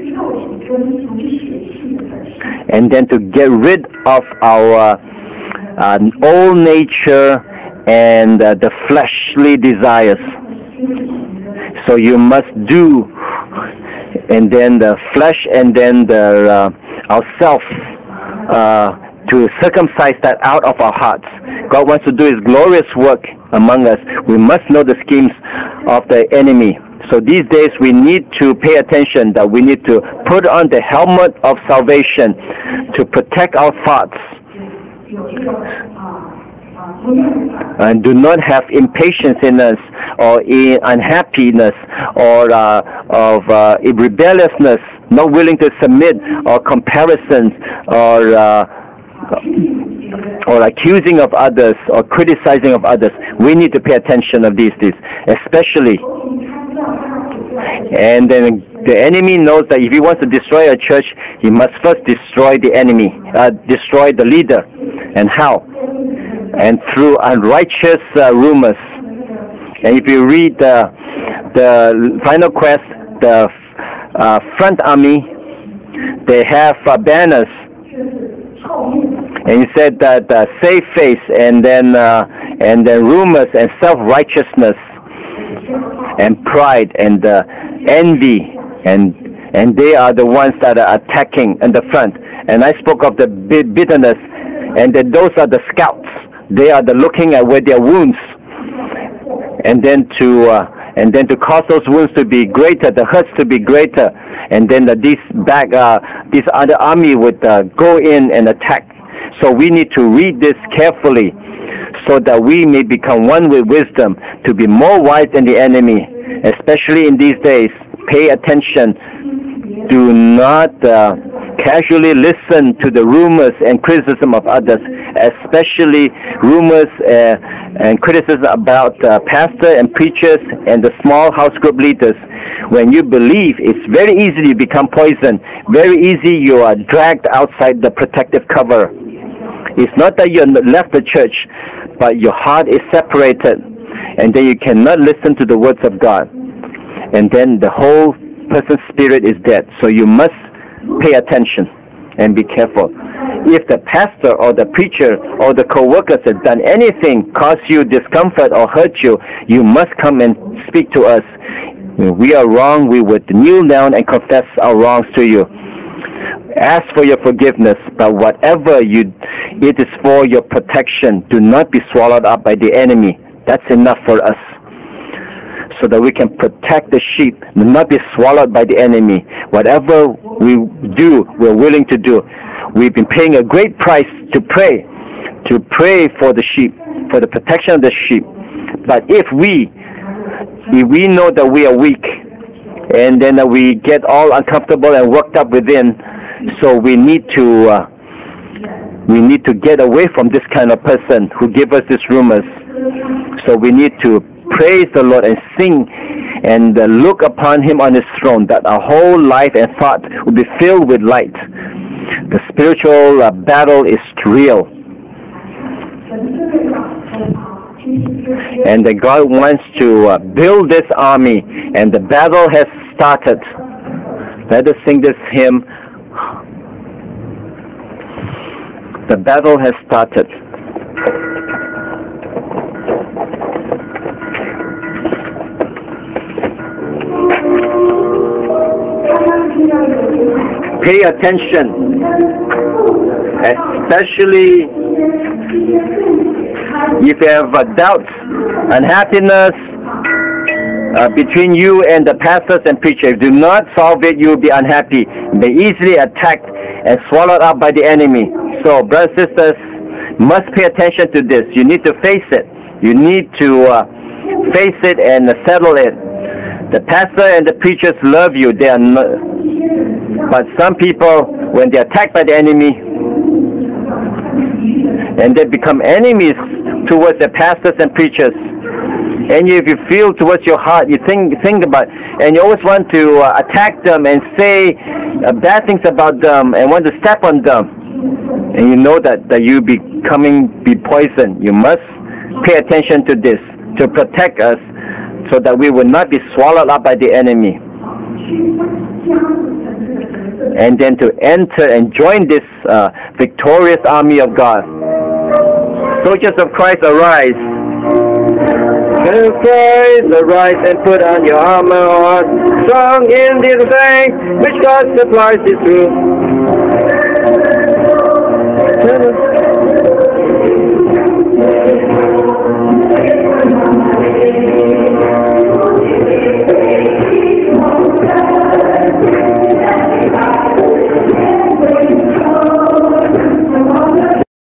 And then to get rid of our old nature and the fleshly desires. So you must do, and then the flesh, and then the ourself, to circumcise that out of our hearts. God wants to do His glorious work among us. We must know the schemes of the enemy. So these days we need to pay attention, that we need to put on the helmet of salvation to protect our thoughts, and do not have impatience in us, or in unhappiness, or of rebelliousness, not willing to submit, or comparisons, or accusing of others, or criticizing of others. We need to pay attention of these things, especially. And then the enemy knows that if he wants to destroy a church, he must first destroy the enemy, destroy the leader. And how? And through unrighteous rumors. And if you read the Final Quest, the front army, they have banners. And he said that save face, and then rumors, and self-righteousness, and pride, and envy, and they are the ones that are attacking in the front. And I spoke of the bitterness, and that those are the scouts. They are the looking at where their wounds, and then to cause those wounds to be greater, the hurts to be greater, and then this other army would go in and attack. So we need to read this carefully, so that we may become one with wisdom, to be more wise than the enemy, especially in these days. Pay attention. Do not casually listen to the rumors and criticism of others, especially rumors and criticism about pastors and preachers and the small house group leaders. When you believe, it's very easy to become poisoned. Very easy you are dragged outside the protective cover. It's not that you left the church, but your heart is separated, and then you cannot listen to the words of God. And then the whole person's spirit is dead. So you must pay attention and be careful. If the pastor or the preacher or the co-workers have done anything, cause you discomfort or hurt you, you must come and speak to us. When we are wrong, we would kneel down and confess our wrongs to you. Ask for your forgiveness, but whatever it is for your protection. Do not be swallowed up by the enemy. That's enough for us. so that we can protect the sheep and not be swallowed by the enemy. Whatever we do, we're willing to do. We've been paying a great price to pray for the sheep, for the protection of the sheep. But if we know that we are weak, and then we get all uncomfortable and worked up within, so we need to get away from this kind of person who give us these rumors. So we need to praise the Lord and sing and look upon Him on His throne, that our whole life and thought will be filled with light. The spiritual battle is real. And that God wants to build this army, and the battle has started. Let us sing this hymn. The battle has started. Pay attention, especially if you have doubts, unhappiness between you and the pastors and preachers. Do not solve it, you will be unhappy. You may easily attacked and swallowed up by the enemy. So, brothers and sisters, must pay attention to this. You need to face it. You need to face it and settle it. The pastor and the preachers love you. They are not, but some people, when they are attacked by the enemy, and they become enemies towards the pastors and preachers. And if you feel towards your heart, you think about it, and you always want to attack them and say bad things about them and want to step on them, and you know that you be poisoned. You must pay attention to this to protect us, so that we will not be swallowed up by the enemy. And then to enter and join this victorious army of God. Soldiers of Christ, arise. Soldiers of Christ, arise and put on your armor on. Strong in the strength which God supplies His truth.